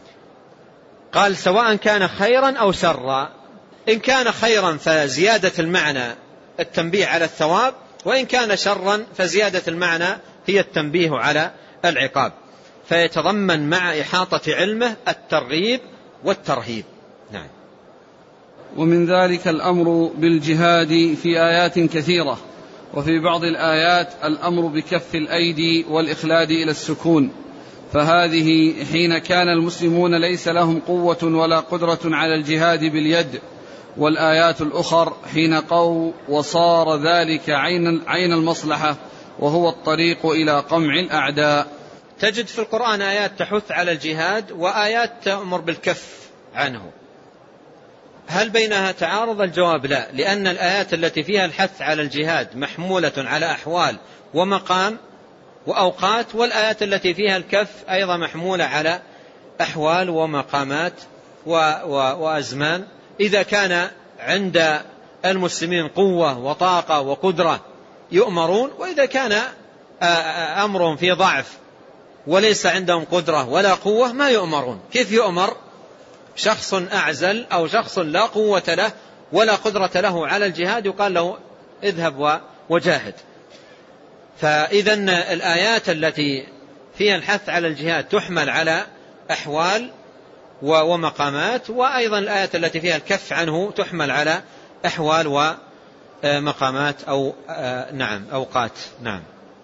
قال: سواء كان خيرا أو شرا. إن كان خيرا فزيادة المعنى التنبيه على الثواب، وإن كان شرا فزيادة المعنى هي التنبيه على العقاب، فيتضمن مع إحاطة علمه الترغيب والترهيب. نعم. ومن ذلك الأمر بالجهاد في آيات كثيرة، وفي بعض الآيات الأمر بكف الأيدي والإخلاد إلى السكون، فهذه حين كان المسلمون ليس لهم قوة ولا قدرة على الجهاد باليد، والآيات الأخر حين قوا وصار ذلك عين المصلحة وهو الطريق إلى قمع الأعداء. تجد في القرآن آيات تحث على الجهاد وآيات تأمر بالكف عنه. هل بينها تعارض؟ الجواب لا، لأن الآيات التي فيها الحث على الجهاد محمولة على أحوال ومقام وأوقات، والآيات التي فيها الكف أيضا محمولة على أحوال ومقامات وأزمان. إذا كان عند المسلمين قوة وطاقة وقدرة يؤمرون، وإذا كان أمرهم في ضعف وليس عندهم قدرة ولا قوة ما يؤمرون. كيف يؤمر شخص أعزل أو شخص لا قوة له ولا قدرة له على الجهاد يقال له اذهب وجاهد؟ فإذن الآيات التي فيها الحث على الجهاد تحمل على أحوال ومقامات، وأيضا الآيات التي فيها الكف عنه تحمل على أحوال ومقامات أو أوقات. نعم.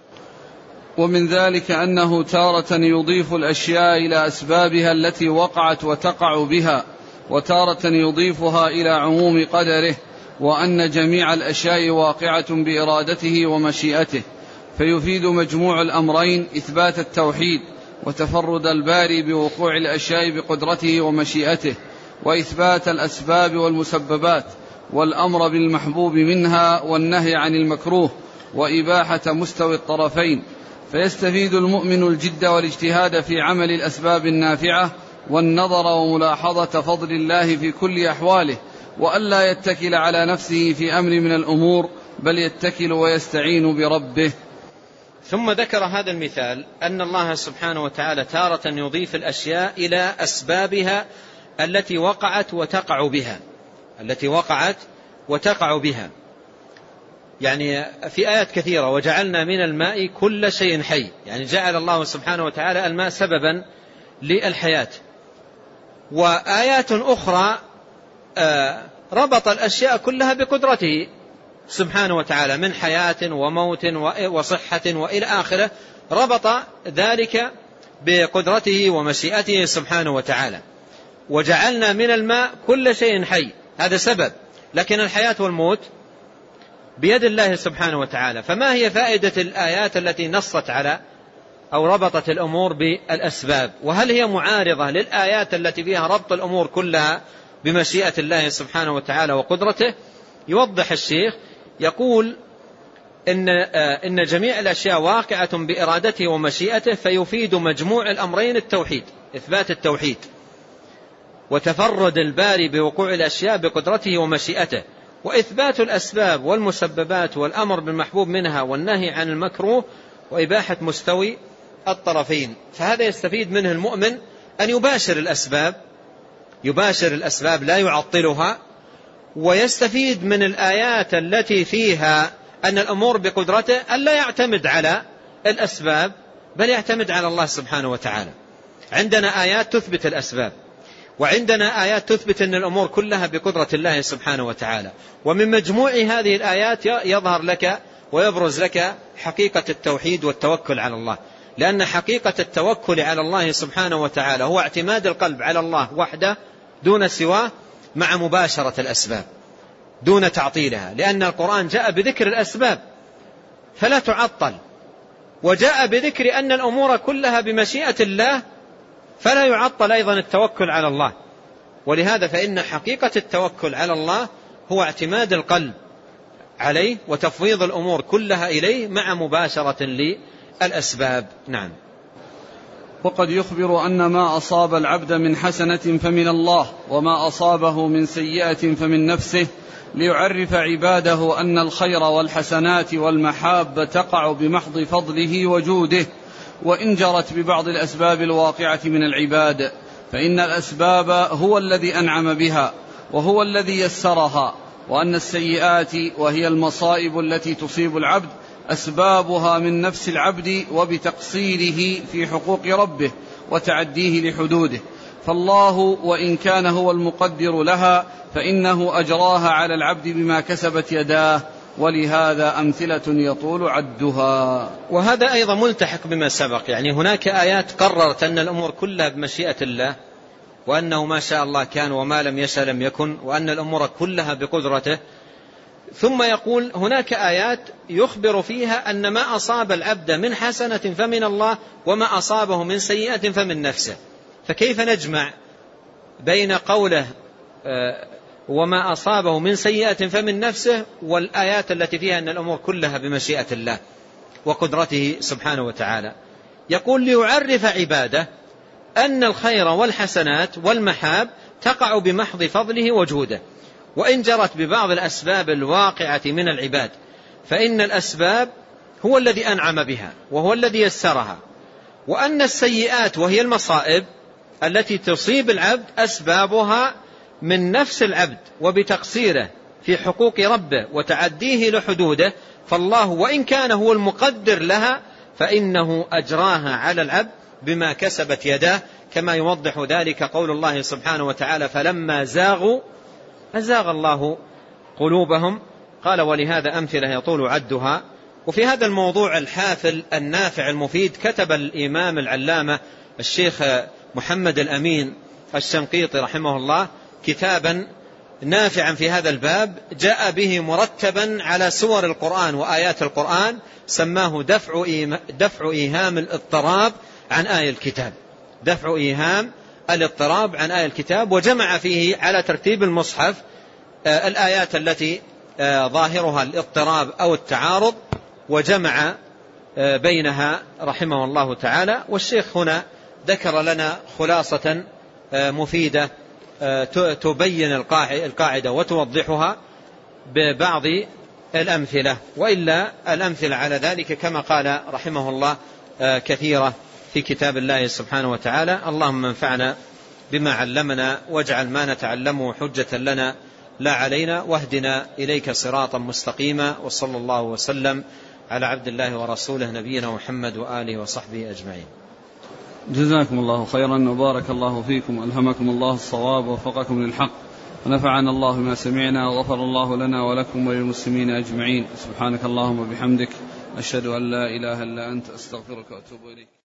ومن ذلك أنه تارة يضيف الأشياء إلى أسبابها التي وقعت وتقع بها، وتارة يضيفها إلى عموم قدره، وأن جميع الأشياء واقعة بإرادته ومشيئته، فيفيد مجموع الأمرين إثبات التوحيد وتفرد الباري بوقوع الأشياء بقدرته ومشيئته، وإثبات الأسباب والمسببات، والأمر بالمحبوب منها والنهي عن المكروه، وإباحة مستوى الطرفين. فيستفيد المؤمن الجد والاجتهاد في عمل الأسباب النافعة، والنظر وملاحظة فضل الله في كل أحواله، وألا يتكل على نفسه في أمر من الأمور، بل يتكل ويستعين بربه. ثم ذكر هذا المثال أن الله سبحانه وتعالى تارة يضيف الأشياء إلى أسبابها التي وقعت وتقع بها، يعني في آيات كثيرة: وجعلنا من الماء كل شيء حي، يعني جعل الله سبحانه وتعالى الماء سببا للحياة. وآيات أخرى ربط الأشياء كلها بقدرته، سبحانه وتعالى من حياة وموت وصحة وإلى آخره، ربط ذلك بقدرته ومشيئته سبحانه وتعالى. وجعلنا من الماء كل شيء حي، هذا سبب، لكن الحياة والموت بيد الله سبحانه وتعالى. فما هي فائدة الآيات التي نصت على أو ربطت الأمور بالأسباب؟ وهل هي معارضة للآيات التي فيها ربط الأمور كلها بمشيئة الله سبحانه وتعالى وقدرته؟ يوضح الشيخ يقول إن جميع الأشياء واقعة بإرادته ومشيئته، فيفيد مجموع الأمرين التوحيد، إثبات التوحيد وتفرد الباري بوقوع الأشياء بقدرته ومشيئته، وإثبات الأسباب والمسببات والأمر بالمحبوب منها والنهي عن المكروه وإباحة مستوي الطرفين. فهذا يستفيد منه المؤمن أن يباشر الأسباب لا يعطلها، ويستفيد من الآيات التي فيها أن الأمور بقدرته أن لا يعتمد على الأسباب بل يعتمد على الله سبحانه وتعالى. عندنا آيات تثبت الأسباب، وعندنا آيات تثبت أن الأمور كلها بقدرة الله سبحانه وتعالى. ومن مجموع هذه الآيات يظهر لك ويبرز لك حقيقة التوحيد والتوكل على الله، لأن حقيقة التوكل على الله سبحانه وتعالى هو اعتماد القلب على الله وحده دون سواه، مع مباشرة الأسباب دون تعطيلها، لأن القرآن جاء بذكر الأسباب فلا تعطل، وجاء بذكر أن الأمور كلها بمشيئة الله فلا يعطل أيضا التوكل على الله. ولهذا فإن حقيقة التوكل على الله هو اعتماد القلب عليه وتفويض الأمور كلها إليه مع مباشرة للأسباب. نعم. وقد يخبر أن ما أصاب العبد من حسنة فمن الله، وما أصابه من سيئة فمن نفسه، ليعرف عباده أن الخير والحسنات والمحاب تقع بمحض فضله وجوده، وإن جرت ببعض الأسباب الواقعة من العباد، فإن الأسباب هو الذي أنعم بها وهو الذي يسرها، وأن السيئات وهي المصائب التي تصيب العبد أسبابها من نفس العبد وبتقصيره في حقوق ربه وتعديه لحدوده، فالله وإن كان هو المقدر لها فإنه أجراها على العبد بما كسبت يداه، ولهذا أمثلة يطول عدها. وهذا أيضا ملتحق بما سبق، يعني هناك آيات قررت أن الأمور كلها بمشيئة الله، وأنه ما شاء الله كان وما لم يشأ لم يكن، وأن الأمور كلها بقدرته. ثم يقول هناك آيات يخبر فيها أن ما أصاب العبد من حسنة فمن الله، وما أصابه من سيئة فمن نفسه. فكيف نجمع بين قوله وما أصابه من سيئة فمن نفسه والآيات التي فيها أن الأمور كلها بمشيئة الله وقدرته سبحانه وتعالى؟ يقول ليعرف عباده أن الخير والحسنات والمحاب تقع بمحض فضله وجوده، وإن جرت ببعض الأسباب الواقعة من العباد، فإن الأسباب هو الذي أنعم بها وهو الذي يسرها، وأن السيئات وهي المصائب التي تصيب العبد أسبابها من نفس العبد وبتقصيره في حقوق ربه وتعديه لحدوده، فالله وإن كان هو المقدر لها فإنه أجراها على العبد بما كسبت يداه، كما يوضح ذلك قول الله سبحانه وتعالى فلما زاغوا أزاغ الله قلوبهم. قال ولهذا أمثلة يطول عدها. وفي هذا الموضوع الحافل النافع المفيد كتب الإمام العلامة الشيخ محمد الأمين الشنقيطي رحمه الله كتابا نافعا في هذا الباب، جاء به مرتبا على سور القرآن وآيات القرآن، سماه دفع إيهام الاضطراب عن آية الكتاب، دفع إيهام الاضطراب عن آية الكتاب، وجمع فيه على ترتيب المصحف الآيات التي ظاهرها الاضطراب أو التعارض، وجمع بينها رحمه الله تعالى. والشيخ هنا ذكر لنا خلاصة مفيدة تبين القاعدة وتوضحها ببعض الأمثلة، وإلا الأمثلة على ذلك كما قال رحمه الله كثيرة في كتاب الله سبحانه وتعالى. اللهم انفعنا بما علمنا، واجعل ما نتعلمه حجة لنا لا علينا، واهدنا إليك صراطا مستقيما. وصلى الله وسلم على عبد الله ورسوله نبينا محمد وآله وصحبه أجمعين. جزاكم الله خيرا وبارك الله فيكم، ألهمكم الله الصواب ووفقكم للحق، ونفعنا الله بما سمعنا، وغفر الله لنا ولكم وللمسلمين أجمعين. سبحانك اللهم وبحمدك، أشهد أن لا إله إلا أنت، أستغفرك وأتوب إليك.